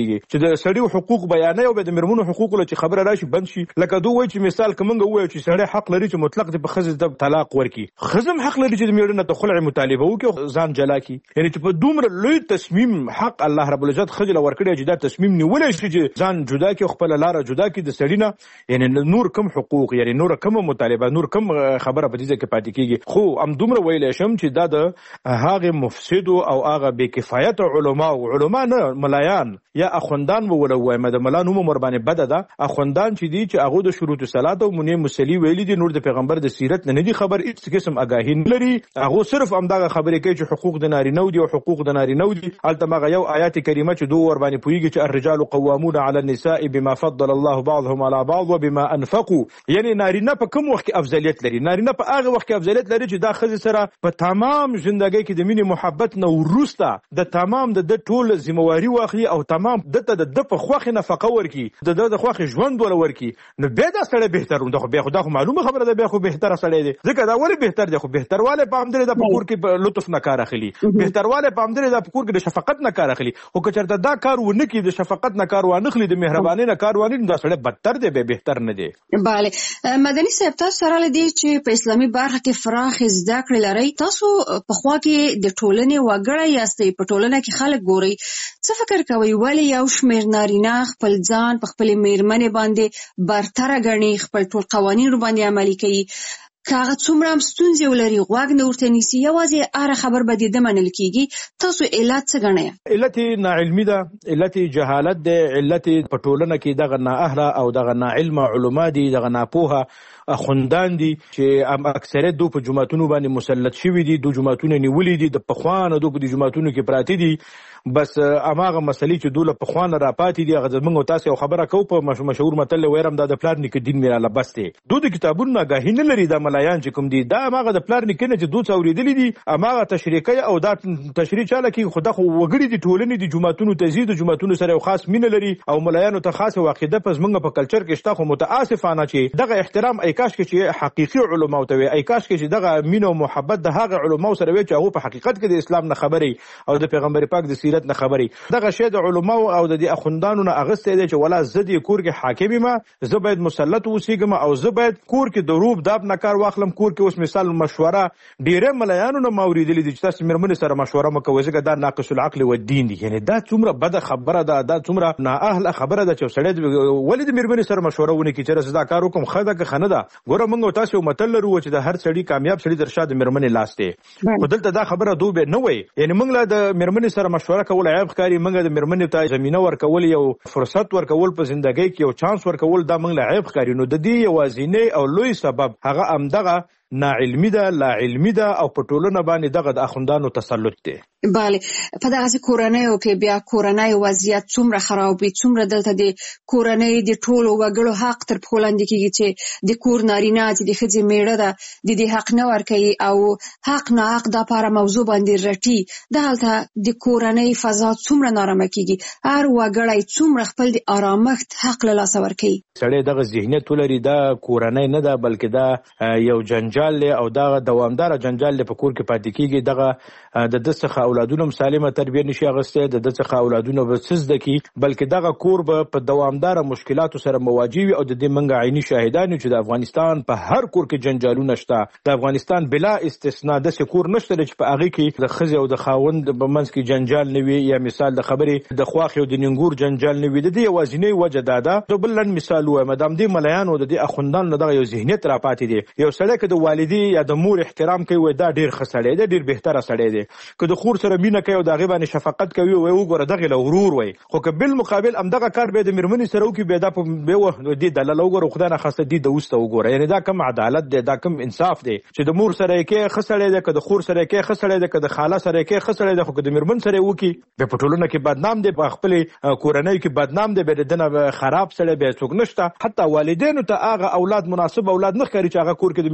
S15: کیږي چې د سړي حقوق بیانې او د مرمنو حقوق له خبره راشي بند شي. لکه دوی وایي چې مثال کومنګ وایي چې سړی حق لري چې مطلق د خزې د طلاق ورکي، خزم حق لري چې د میړه نه د خلع مطالبه وکړي ځان جلا کی. یعنی چې په دومره لوی تصمیم حق الله رب العزت خجل ورکړي چې دا تصمیم نیولای شي چې ځان جدا کی، خپل لار جدا کی د سړی نه. یعنی نور کم حقوق، یعنی نور کم مطالبه، نور کم خبره په دې کې پاتې کیږي. خو ام دومره ویل شم چې دا د هغه مفسد او هغه بے کفایت علما نه ملایان یا اخوندان وولوي مده ملان هم مر باندې بد ده. اخوندان چې دي چې هغه د شروط صلات او منی مسلی ویلي دي، نور د پیغمبر د سیرت نه دي خبر، هیڅ قسم آگاهی نه لري. هغه صرف امداغه خبرې کوي چې حقوق د نارینه او حقوق د نارینه دي. البته یو آیات کریمه چې دوه ور باندې پویږي چې الرجال قوامون على النساء بما فضل الله بعضهم على بعض وبما انفقوا. یعنی نارینه په کوم وخت کې افضلیت لري؟ نارینه په هغه وخت کې افضلیت لري چې دا خزې سره په تمام ژوندۍ کې د مینې محبت نه ورسته د تمام د ټول ذمہواری واخلي او تمام د په خوخه نفقه ورکي، د خوخه ژوند ول ورکي. نو به دا سره بهتر وند خو به خدا خو معلومه خبره ده، به خو بهتر سره دی. ځکه دا ولی بهتر دی؟ خو بهترواله په امدره د پکور کې لطف نه کار اخلي، بهترواله په امدره د پکور کې د شفقت نه کار اخلي. او که چرته دا کار ونه کی د شفقت نه کار وانه خلی د مهرباني نه کار وانه، دا سره بدتر دی، به بهتر نه دی.
S5: bale مدني صاحب تاسو سره لدی چې په اسلامي برخه کې فراخ زده کړې لري، تاسو په خوا کې د ټولنې وګړی یاستئ، په ټولنه کې خلک ګوري، څه فکر کوي ولی یو شمېر نارینه خپل ځان په خپل میرمنې باندې برتره ګڼي، خپل ټول قوانین باندې عملي کوي؟ کاغه څومره هم ستونزې ولري غوږ نه ورته نیسي، یوازې اره خبر به دې منل کیږي. تاسو علت څه ګڼئ؟
S15: علت ناعلمي ده، علت جهالت ده، علت په ټولنه کې دغه نااهله او دغه ناعلمه علما دي، دغه ناپوهه خوندان دي چې اکثریت دو په جماعتونو باندې مسلط شوي دي، دو جماعتونه نیولې دي، د پخوانه دو په جماعتونو کې پراته دي. بس اماغه مسلې چې دوله پخوانه را پاتې دي هغه زمونږ تاسو خبره کو په مشهور متل ويرم دا د پلار نیک دین میراله بس دي. دو د کتابونو غاهی نه لري د ملایان چې کوم دي، دا اماغه د پلار نیک نه چې دوی اوریدلې دي، اماغه تشریکي او دا تشریح چاله کې خدا خو وګړي دي ټولنې دي جماعتونو تزيد جماعتونو سره یو خاص مين لري او ملایانو ته خاصه واقعده پس موږ په کلچر کې شته. خو متاسفانه چې دغه احترام ایکاش کې چې حقيقي علما او ته ایکاش کې چې دغه مين او محبت د هغه علما سره وي چې هغه په حقیقت کې د اسلام نه خبري او د پیغمبر پاک د سیرت نه خبري. دغه شی د علما او د اخوندانو نه اغسته دي چې ولا زدي کور کې حاکم ما زه باید مسلط اوسېږم او زه باید کور کې د روب داب نه کار واخلم. کور کې اوس مثال مشوره ډیره ملایانو نه موریدلې دي چې تاسو مرمنې سره مشوره مکوئ، ځکه دا ناقص العقل و الدین دي. یعنی دا څومره بد خبره ده، دا څومره نااهله خبره ده چې سړی ولې د مرمنې سره مشوره ونه کی چې زدا کار وکم خدا که خنه ده. ګوره موږ تاسو متل لرو چې د هر سړی کامیاب سړی در شاده مرمنې لاسته، خو دلته دا خبره دوه نه وي. یعنی موږ له د مرمنې سره مشوره کول عیب ښکاري، موږ د مرمنې ته زمينه ورکول، یو فرصت ورکول په ژوندۍ کې، یو چانس ورکول، دا موږ له عیب ښکاري. نو د دې یوازینی او لوی سبب هغه امدغه ناعلمي ده، لا علمي ده او په ټولنه باندې دغه د اخوندانو تسلط دی.
S5: bale په دغه کورنۍ او کې بیا کورنۍ وضعیت څومره خراب وي، څومره دلته د کورنۍ د ټولو وګړو حق تر پښو لاندې کیږي چې د کور نارینه چې د ښځې میړه ده د دې حق نه ورکوي او حق نه حق د لپاره موضوع باندې رټي. دلته د کورنۍ فضا څومره نارامه کیږي، هر وګړی څومره خپل د آرامښت حق له لاسه ورکوي.
S15: سړی دغه ذهنیت ولري دا کورنۍ نه ده بلکې دا یو جنجال له او دا دوامدار جنجال له په کور کې پاتې کیږي. دغه د دسخه اولادونو سالمه تربیه نشي اغسته، د دغه اولادونو به سزده کی، بلکې دغه کور به په دوامدار مشکلاتو سره مواجه وي. او د دې منګه عیني شاهدان چې د افغانستان په هر کور کې جنجالونه شته. د افغانستان بلا استثناء د سکور نشته چې په هغه کې د خزي او د خاوند په منځ کې جنجال نه وي، یا مثال د خبرې د خواخ او د ننګور جنجال نه وي. د دې وازینه وجه ده د بلن مثال و مدام دې ملایان او د اخوندان دغه یو ذهنیت را پاتې دي. یو سړی که د والدی یا د مور احترام کوي دا ډیر خسړی دی، ډیر بهتره سړی دی. که د خور سره مینه کوي او دغه باندې شفقت کوي او وګوره دغه له غرور وای، خو که بل مقابل امدغه کار به د مرمنې سره وکي به دا په به دې دلاله وګوره خدای نه خاصه دي د وسته وګوره. یعنی دا کم عدالت دی، دا کم انصاف دی چې د مور سره کې خسړی دی، که د خور سره کې خسړی دی، که د خاله سره کې خسړی دی، خو که د مرمن سره وکي به په ټولنه کې بدنام دی، په خپل کورنۍ کې بدنام دی، به دنه خراب سره به څوک نشته. حتی والدینو ته هغه اولاد مناسب اولاد نه ښکاري چې هغه کور کې د مرمنې سره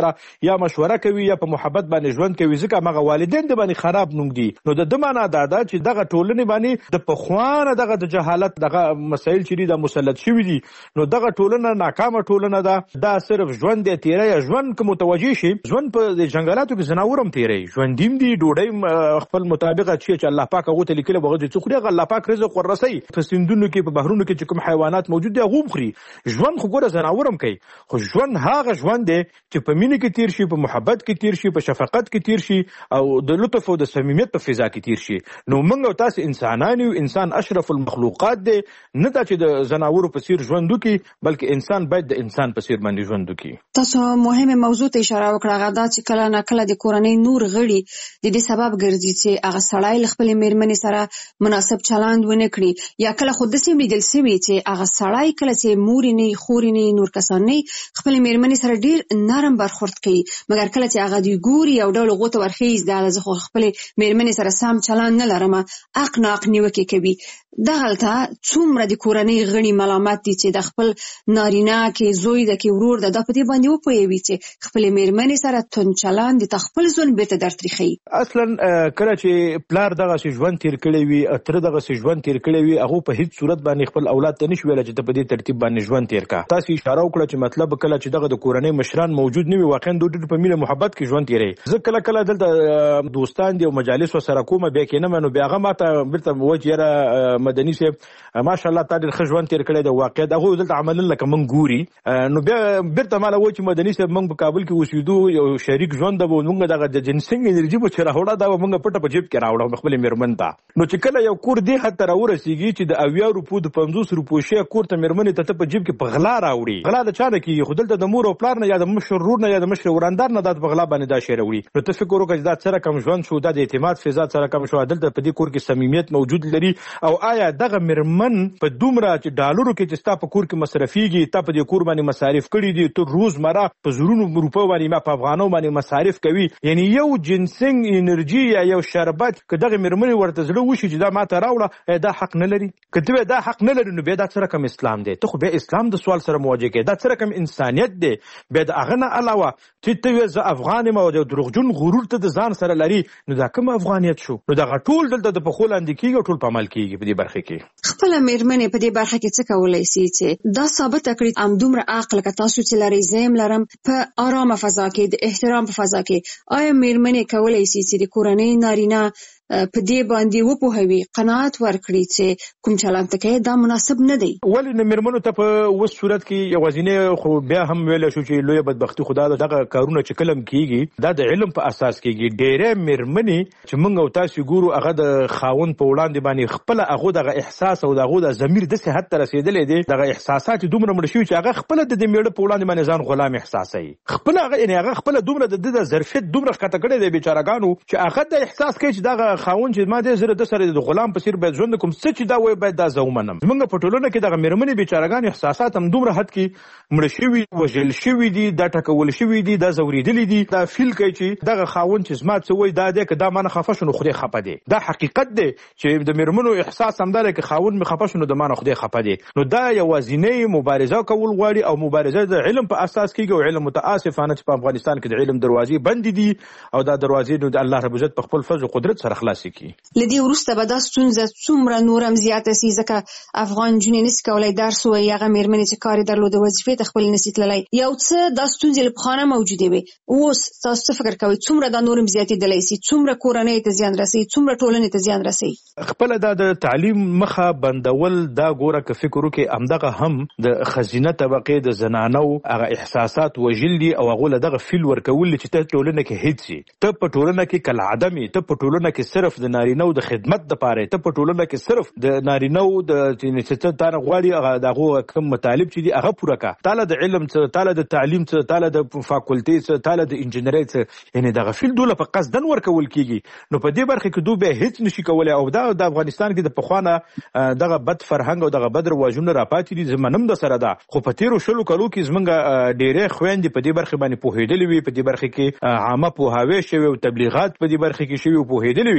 S15: سره یا مشوره کوي یا په محبت باندې ژوند کوي، ځکه هغه والدین د باندې خراب نوم دي. نو د معنا دا ده چې دغه ټولنې باندې د پخوانه دغه د جهالت دغه مسایل چې د مسلط شوي دي، نو دغه ټولنه ناکامه ټولنه ده. دا صرف ژوند دی تیری، ژوند که متوجه شي ژوند په جنګلاتو کې زناورم تیری، ژوندیم دي ډوډۍ خپل مطابقه چې الله پاک هغه ته لیکلی بغه چې خوري، الله پاک رزق ورسي. په سیندونو کې په بحرونو کې چې کوم حیوانات موجود دي هغه خوري. ژوند خو ګوره زناورم کوي، خو ژوند هغه ژوند دی چې په مینه کې تیر شي، په محبت کې تیر شي، په شفقت کې تیر شي او د لطف او د صمیمیت په فضا کې تیر شي. نو موږ او تاسو انسانان یو، انسان اشرف المخلوقات دی، نه دا چې د زناورو په څیر ژوند وکړي، بلکې انسان باید د انسان په څیر باندې ژوند وکړي.
S5: تاسو مهمه موضوع ته اشاره وکړه، هغه دا چې کله نه کله د کورنۍ نور غړي د دې سبب ګرځي چې هغه سړی خپل میرمنې سره مناسب چلند ونه کړي، یا کله خود داسې لیدل شوی چې هغه سړی کله چې مور نه خور نه نور کسان نه خپل میرمنې سره ډیر نرم برخورد کوي، مګر کله چې هغه دی ګوري او ډول غوته ورخیز دا زه خو خپل میرمنې سره سم چلند نه لرم، حق نه حق نیوکه کوي. دغلته څومره د کورنۍ غړي ملامت دي چې د خپل نارینه کې زوی د کې ورور د په دې باندې وپوهوي چې خپل میرمنې سره تون چلند د خپل ځون بیرته درتریخي.
S15: اصلا کله چې پلار دغه ژوند تیر کړی وي، تر دغه ژوند تیر کړی وي، هغه په هیڅ صورت باندې خپل اولاد ته نشي ویل چې ته په دې ترتیب باندې ژوند تیر کا. تاسو اشاره وکړه چې مطلب کله چې دغه د کورنۍ مشران موجود نه وي، واقعا د ډېر په مینه محبت کې ژوند تیری. زه کله کله دلته دوستان دي او مجالس سره کومه بیا کینم، نو بیا هغه ماته بیرته وجه مدني سي ماشاءالله تا ډېر ښه ژوند تیر کړی د واقع دغه دلته عملا لکه من ګوري، نو بیا بیرته مالا و چې مدني صاحب موږ په کابل کې اوسېدو، یو شریک ژوند به موږ دغه د جنسنګ انرژي به چې راوړه دا موږ پټه په جیب کې راوړو خپل میرمن ته. نو چې کله یو کور دې حد ته راورسېږي چې د 80 روپو د 50 روپو شی کور ته میرمنې ته په جیب کې په غلا راوړي، غلا د چا نه کېږي، خو دلته د مور او پلار نه یا د مشر ورور نه یا د مشر وراندار نه دا په غلا باندې دا شی راوړي. نو ته فکر وکړه چې دا سره کم ژوند شو، دا د اعتماد فضا سره کم شو، دلته په دې کور کې صمیمیت موجود لري. او آیا دغه میرمن په دومره چې ډالرو کې چې ستا په کور کې مصرفيږي، تا په دې کور باندې مصارف کړي دي، ته روزمره په زرونو روپو باندې ما په افغانو باندې مصارف کوي، یعنی یو جنسنګ انرژي یا یو شربت که دغه میرمنې ورته زړه وشي چې دا ماته راوړه، دا حق نه لري. کته دا حق نه لري، نو بیا دا سره کم اسلام دی. ته خو بیا اسلام د سوال سره مواجه کې، دا سره کم انسانیت دی. بیا د هغه نه علاوه چې ته زه افغان یم او د دروغجن غرور ته د ځان سره لري، نو دا کوم افغانیت شو؟ نو دا ټول دلته د پخول اندې کېږي، ټول په عمل کېږي په دې برخه کې.
S5: خپل میرمنې په دې برخه کې څه کولای شي چې دا ثابت کړي ام دومره عقل که تاسو چې لري زم لرم په آرامه فضا کې د احترام په فضا کې، آیا میرمنې کولای شي چې د کورنۍ نارینه په دې باندې وپوهوي، قناعت ورکړي چې کوم چلند کوي دا مناسب نه دی؟
S15: ولې نه میرمنو ته په وس صورت کې یوازینه خو بیا هم ویل شو چې لوی بدبختی خدا دغه کارونه چې کلم کیږي دا د علم په اساس کیږي. ډېرې میرمنې چې موږ او تاسو ګورو هغه د خاون په وړاندې باندې خپل هغه دغه احساس او دغه د ضمیر د صحت ته رسیدلې دي، دغه احساسات دومره مړ شوي چې هغه خپل د میړه په وړاندې باندې ځان غلام احساسوي، خپل هغه یعنی هغه خپل دومره د ظرفیت دومره ښکته کړی دی بیچارهګانو چې هغه د احساس کوي چې دغه خاون چې ما دې زره د سره د غلام په څیر باید ژوند کوم، څه چې دا وای باید دا زومنم. موږ په ټولنه کې دغه میرمنې بیچارهګان احساسات هم دومره حد کې مړ شوي، وژل شوي دي، دا ټکول شوي دي، دا زوریدلي دي، دا فیل کوي چې دغه خاون چې زما څه وای دا دی که دا مانه خفه شو نو خدای خفه دی. دا حقیقت دی چې د میرمنو احساس هم دا دی که خاون مې خفه شو نو د مانه خدای خفه دی. نو دا یوازینۍ مبارزه کول غواړي او مبارزه د علم په اساس کېږي، او علم متاسفانه چې په افغانستان کې د علم دروازې بندې دي او دا دروازې نو د الله رب عزت په خپل فضل او قدرت سره خلاصې کړي.
S5: لدی ورسته به دا ستونزه څومره نورم زیاته سي، ځکه افغان جنې نشي کولای درس ووایي، هغه میرمنې چې کار درلوده وظیفې ته خپل نشي تللی، یو څه دا ستونزې له پخوانه موجودې وي. اوس تاسو څه فکر کوئ څومره دا نورم زیاتېدلی سي، څومره کورنۍ ته زیان رسوي، څومره ټولنې ته زیان رسوي؟
S15: خپله دا د تعلیم مخه بندول دا ګوره که فکر وکړې همدغه هم د ښځینه طبقې د زنانو هغه احساسات وژل دي او هغو له دغه فیل ورکول چې ته ټولنه کې هېڅ شي، ته په ټولنه کې کالعدم یې، ته په ټولنه کې صرف د نارینهو د خدمت دپاره، ته په ټولنه کې صرف د نارینهو د چې تا نه غواړي د هغو کوم مطالب چې دي هغه پوره کړه، تاله د علم څه، تاله د تعلیم څه، تاله د فاکولټۍ څه، تاله د انجینرۍ څه، یعنې دغه فیل دوله په قصدن ورکول کېږي. نو په دې برخه کې دوی بیا هېڅ نشي کولی، او دا د افغانستان کې د پخوانه دغه بد فرهنګ او دغه بد رواجونه راپاتې دي، زمنم د سره ده. خو په تېرو 20 کلو کې زمونږ ډېرې خویندې په دې برخې باندې پوهېدلې وي، په دې برخې کې عامه پوهاوی شوی او تبلیغات په دې برخې کې شوي او پوهېدلې وي.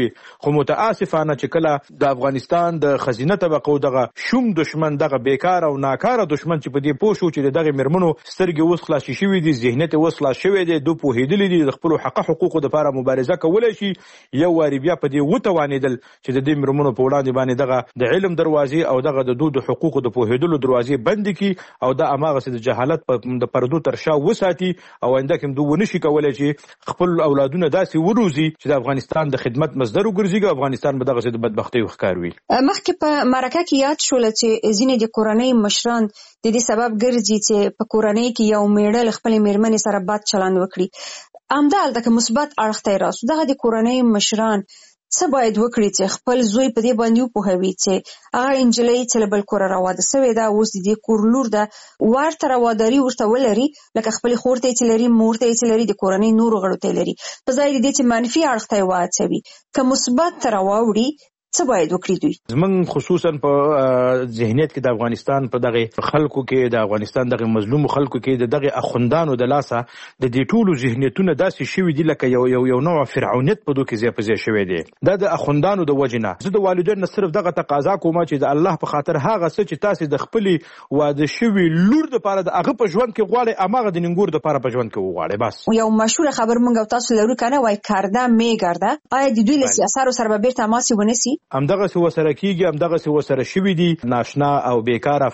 S15: شوي خو متاسفانه چې کله د افغانستان د خزینه طبقو دغه شوم دشمن دغه بیکار او ناکاره دشمن چې په دې پوه شو چې دغه مرمنو سترګې اوس خلاص شوي دي ذهنیت اوس خلاص شوی دی دوی پوهېدلي دي د خپلو حقوقو دپاره مبارزه کولی شي یو وارې بیا په دې وتوانېدل چې د دې مرمنو په وړاندې باندې دغه د علم دروازې او دغه د دوی د حقوقو د پوهېدلو دروازې بندې کړي او دا هماغسې د جهالت د پردو تر شا وساتي او آینده کې هم دوی ونه شي کولی چې خپل اولادونه داسې وروزي چې د افغانستان د خدمت مصدر وګرځېږي او افغانستان به دغسې د بدبختیو ښکار وي.
S5: مخکې په مرکه کې یاد شوله چې ځینې د کورنۍ مشران د دې سبب ګرځي چې په کورنۍ کې یو میړه له خپلې مېرمنې سره بد چلند وکړي. همدالته که مثبت اړخ ته یې راسو دغه د کورنۍ مشران څه باید وکړي چې خپل زوی په دې باندې وپوهوي چې هغه نجلۍ چې له بل کوره راواده سوې ده اوس د دې کور لور ده ورته رواداري ورته ولري لکه خپلې خور ته یې چې لري مور ته یې چې لري د کورنۍ نورو غړو ته یې لري په ځای د دې چې منفي اړخ ته یې واچوي که مثبت ته راواوړي څه باید وکړي دوی؟
S15: زمونږ خصوصا په ذهنیت کې د افغانستان په دغه خلکو کې د افغانستان دغه مظلومو خلکو کې د دغه اخوندانو د لاسه د دې ټولو ذهنیتونه داسې شوي دي لکه یو نوع فرعونیت په دوی کې ځای په ځای شوی دی. دا د اخوندانو د وجې نه زه د والدینو نه صرف دغه تقاضا کوم چې د الله په خاطر هغه څه چې تاسې د خپلې واده شوي لور دپاره د هغه په ژوند کې غواړئ هماغه د ننګور دپاره په ژوند کې وغواړئ. بس
S5: یو مشهوره خبر موږ او تاسو لرو که نه وایي کرده میګرده آیا د دوی له سیاسرو سره به بیرته ماسې ونیسي؟
S15: همدغسې ورسره کېږي همدغسې ورسره شوي دي. ناشنا او بیکاره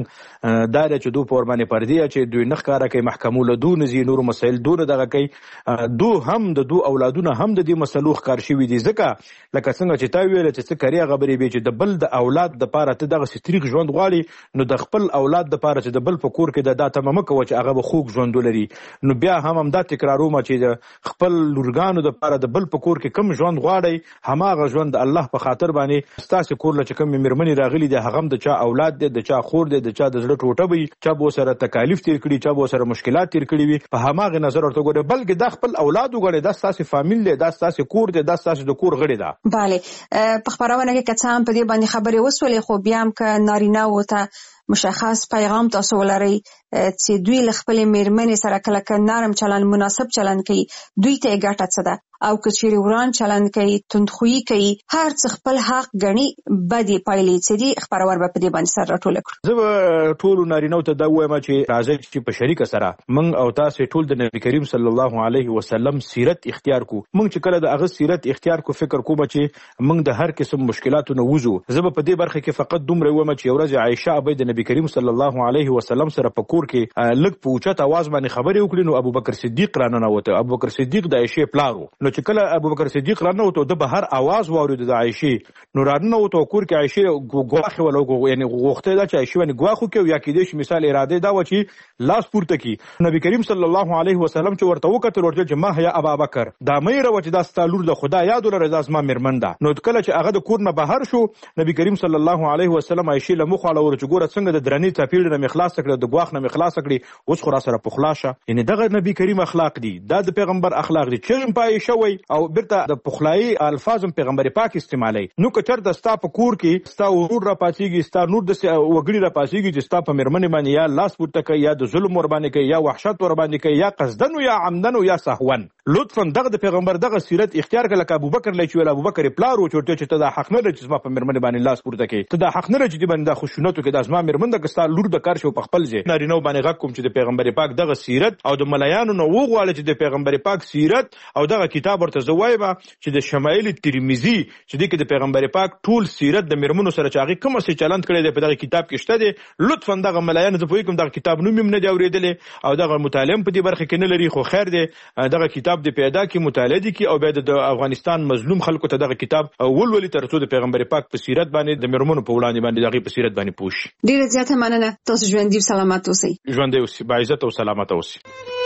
S15: فرهنګ دا دی چې دوی په ورباندې پردې چې دوی نه ښکاره کوي محکمو له دوی نه ځي نورو مسایل دوی نه دغه کوي دوی هم د دوی اولادونه هم د دې مسلو ښکار شوي دي ځکه لکه څنګه چې تا ویله چې څه کرې خبرې وې چې د بل د اولاد دپاره ته دغسې تریخ ژوند غواړي نو د خپل اولاد دپاره چې د بل په کور کې دا تمه مه کوه چې هغه به خوږ ژوند ولري. نو بیا هم همدا تکرارومه چې د خپل لورګانو دپاره د بل په کور کې کم ژوند غواړئ هماغه ژوند د الله په خاطر باندې ستاسې کور له چې کومې مېرمنې راغلي دي هغه هم د چا اولاد دی د چا خور دی د چا د زړه ټوټه وي چا به ورسره تکالیف تېر کړي چا به ورسره مشکلات تېر کړي وي په هماغې نظر ورته وګورئ بلکې دا خپل اولاد وګڼئ دا ستاسې فامیل دی دا ستاسې کور دی دا ستاسې د کور غړي ده.
S5: بله په خپرونه کې که څه هم په دې باندې خبرې وسولې خو بیا هم که نارینه‌وو ته مشخص پیغام تاسو ولرئ چې دوی له خپلې مېرمنې سره کله که نرم چلند مناسب چلند کوي دوی ته یې ګټه څه ده او که چیرې وران چلند کوي توندخویي کوي هر څه خپل حق ګڼي بدې پایلې چې دي خپرور به په دې باندې سر راټوله کړو.
S15: زه به ټولو نارینهو ته دا ووایم چې راځئ چې په شریکه سره موږ او تاسې ټول د نبي کریم صلی الله علیه وسلم سیرت اختیار کړو. موږ چې کله د هغه سیرت اختیار کړو فکر کوم چې موږ د هر قسم مشکلاتو نه وځو. زه به په دې برخه کې فقط دومره ووایم چې یو ورځ عایشه ابی د نبي کریم صلی الله علیه وسلم سره په کور کې لږ په اوچت اواز باندې خبرې وکړې نو ابوبکر صدیق راننوته. ابوبکر صدیق د عایشې پلار و نو چې کله ابوبکر صدیق راننوته د بهر اواز واورید د عایشې نو راننوته کور کې عایشې ګواخ ولو یعنی غوښته دا چې عایشې باندې ګواخو کې یا کې دې مثال اراده دا و چې لاس پورته کی نبی کریم صلی الله علیه وسلم چې ورته وکتل ورته چې ما هيا ابوبکر دا مې راو چې دا ستالور د خدا یاد ولر د اسما مرمن ده. نو کله چې هغه د کور نه بهر شو نبی کریم صلی الله علیه وسلم عایشې له مخاله ورته ګوره څنګه د درنې ټاپیړ نه مخلاص کړ د ګواخ نه مخلاص کړي اوس خو را سره پخلاشه. یعنی دغه نبی کریم اخلاق دي دا د پیغمبر اخلاق دي چې پای شوی او برته د پخلای الفاظم پیغمبر پاک استعمالي. نو که چرته ستا په کور کې ستا ورور را پاتېږي ستا نور د وګړي را پاتېږي چې ستا په مېرمنې باندې یا لاس پورته کوي یا د ظلم ور باندې کوي یا وحشت ور باندې کوي یا قصدن یا عمدن یا سهوا لطفا دغه د پیغمبر دغه سیرت اختیار کړه لکه ابوبکر لچ ویل ابوبکر پلار و چورته چې ته د حق نه لري چې ما په مېرمنې باندې لاس پورته کوي ته د حق نه لري چې باندې د خشونتو کې د ازما مېرمن د کستا لور د کار شو په خپل ځای نارینه باندې غږ کوم چې د پیغمبر پاک دغه سیرت او د ملایانو نو وغواړي چې د پیغمبر پاک سیرت او دغه کتاب ورته زوایبه چې د شمایل ترمذی چې د پیغمبر پاک ټول سیرت د مېرمنو سره چاغي کوم څه چلند کړي په دغه کتاب کې شته دي لطفا دغه ملایانو ته کوم دغه کتاب نوم نه دی اوریدلې او دغه مطالعه په دې برخه کې نه لري خو خیر دی دغه کتاب د پیدا کې مطالعه دي کې او بیا د افغانستان مظلوم خلکو ته دغه کتاب ولولي ترڅو د پیغمبر پاک په سیرت باندې د مېرمنو په وړاندې باندې دغه په سیرت باندې پوښ.
S5: ډیره زیاته مننه تاسو ژوندۍ سلامت اوسئ.
S15: ژوندۍ اوسئ با عزت او سلامت اوسئ.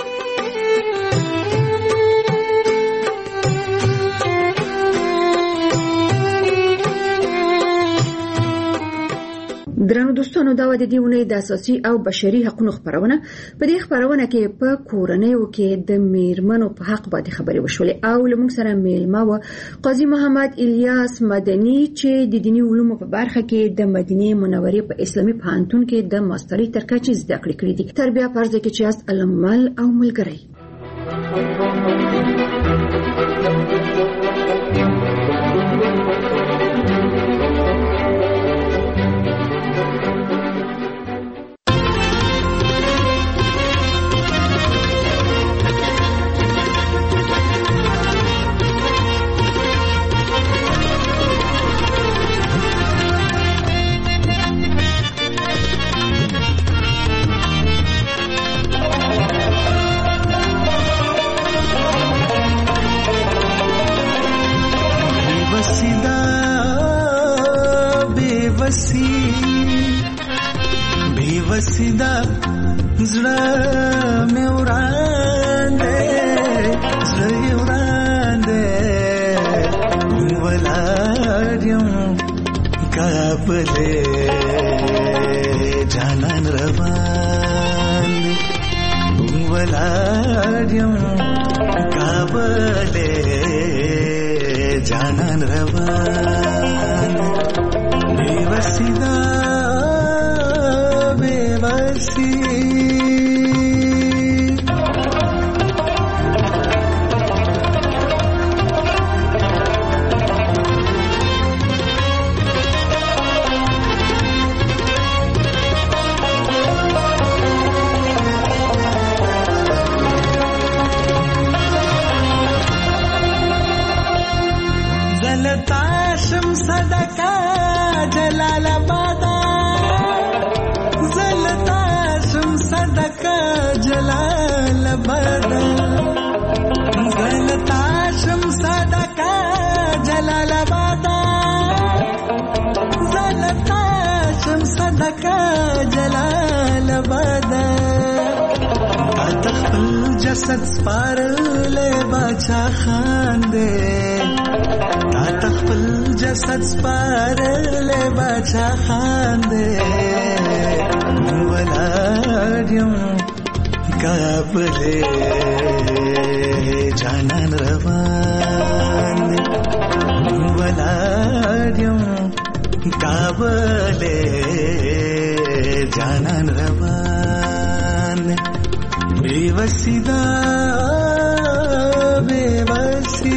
S5: درنو دوستانو دا د دې ونې د اساسي او بشري حقوقو خبرونه په دې خبرونه کې په کورنیو کې د میرمنو په حق باندې خبرې وشولې او لمونږ سره میلمه و قاضي محمد الیاس مدني چې د دینی علومو په برخه کې د مدینه منورې په اسلامي پوهنتون کې د ماسترۍ تر کچې زده کړې کړې دي. تربیه پرځ کې چې است علمل او ملګری
S7: बेवसी दा زړه مې وړاندې ولاړ یم کابلې جانان روان ولاړ یم کابلې جانان روان बेवसी दा बेवसी زلتاشم صدقه جلالاباد زلتاشم صدقه جلالاباد زلتاشم صدقه جلالاباد زلتاشم صدقه جلالاباد تخپل جسد سپارلې باچا خان دې تخپل جسد سپارلې باچا خان دې ولاړ یم کابلې جانان روان ولاړ یم کابلې جانان روان बेवसी दा बेवसी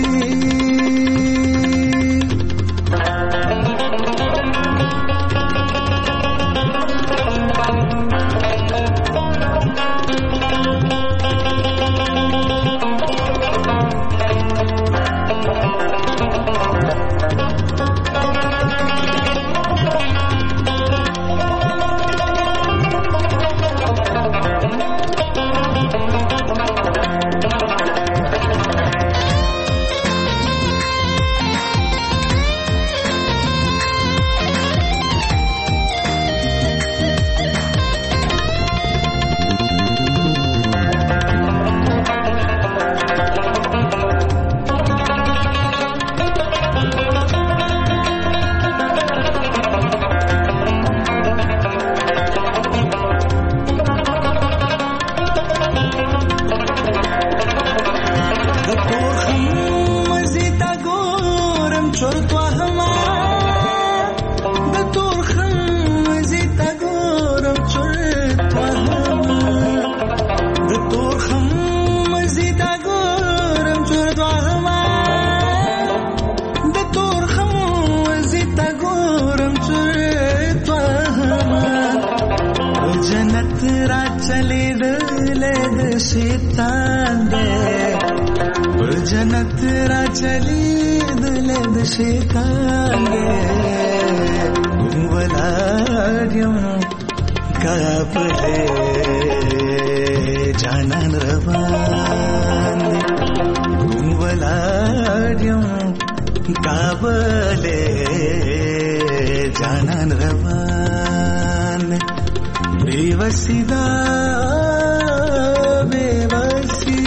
S7: जन्नत रा चली दुले दशेतान वलाड्यम काबले जानन रवान वलाड्यम काबले जानन रवान बेवसीदा बेवसी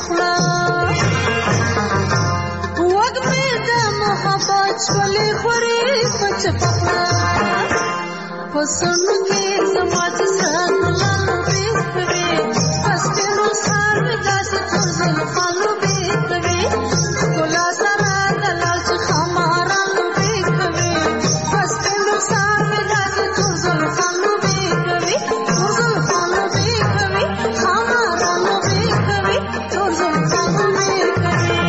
S13: پخلا وګمې د محبت شولې خوري پچ پخلا پسونو کې سماج سره لاله بیسوي پس په نو سار داس څل خالو بیسوي کولا سره دلال چې خمارا لو بیسوي پس په نو سار داس څل خالو بیسوي څل خالو بیسوي خمارا لو بیسوي څل خالو بیسوي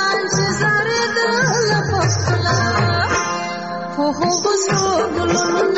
S13: Oh,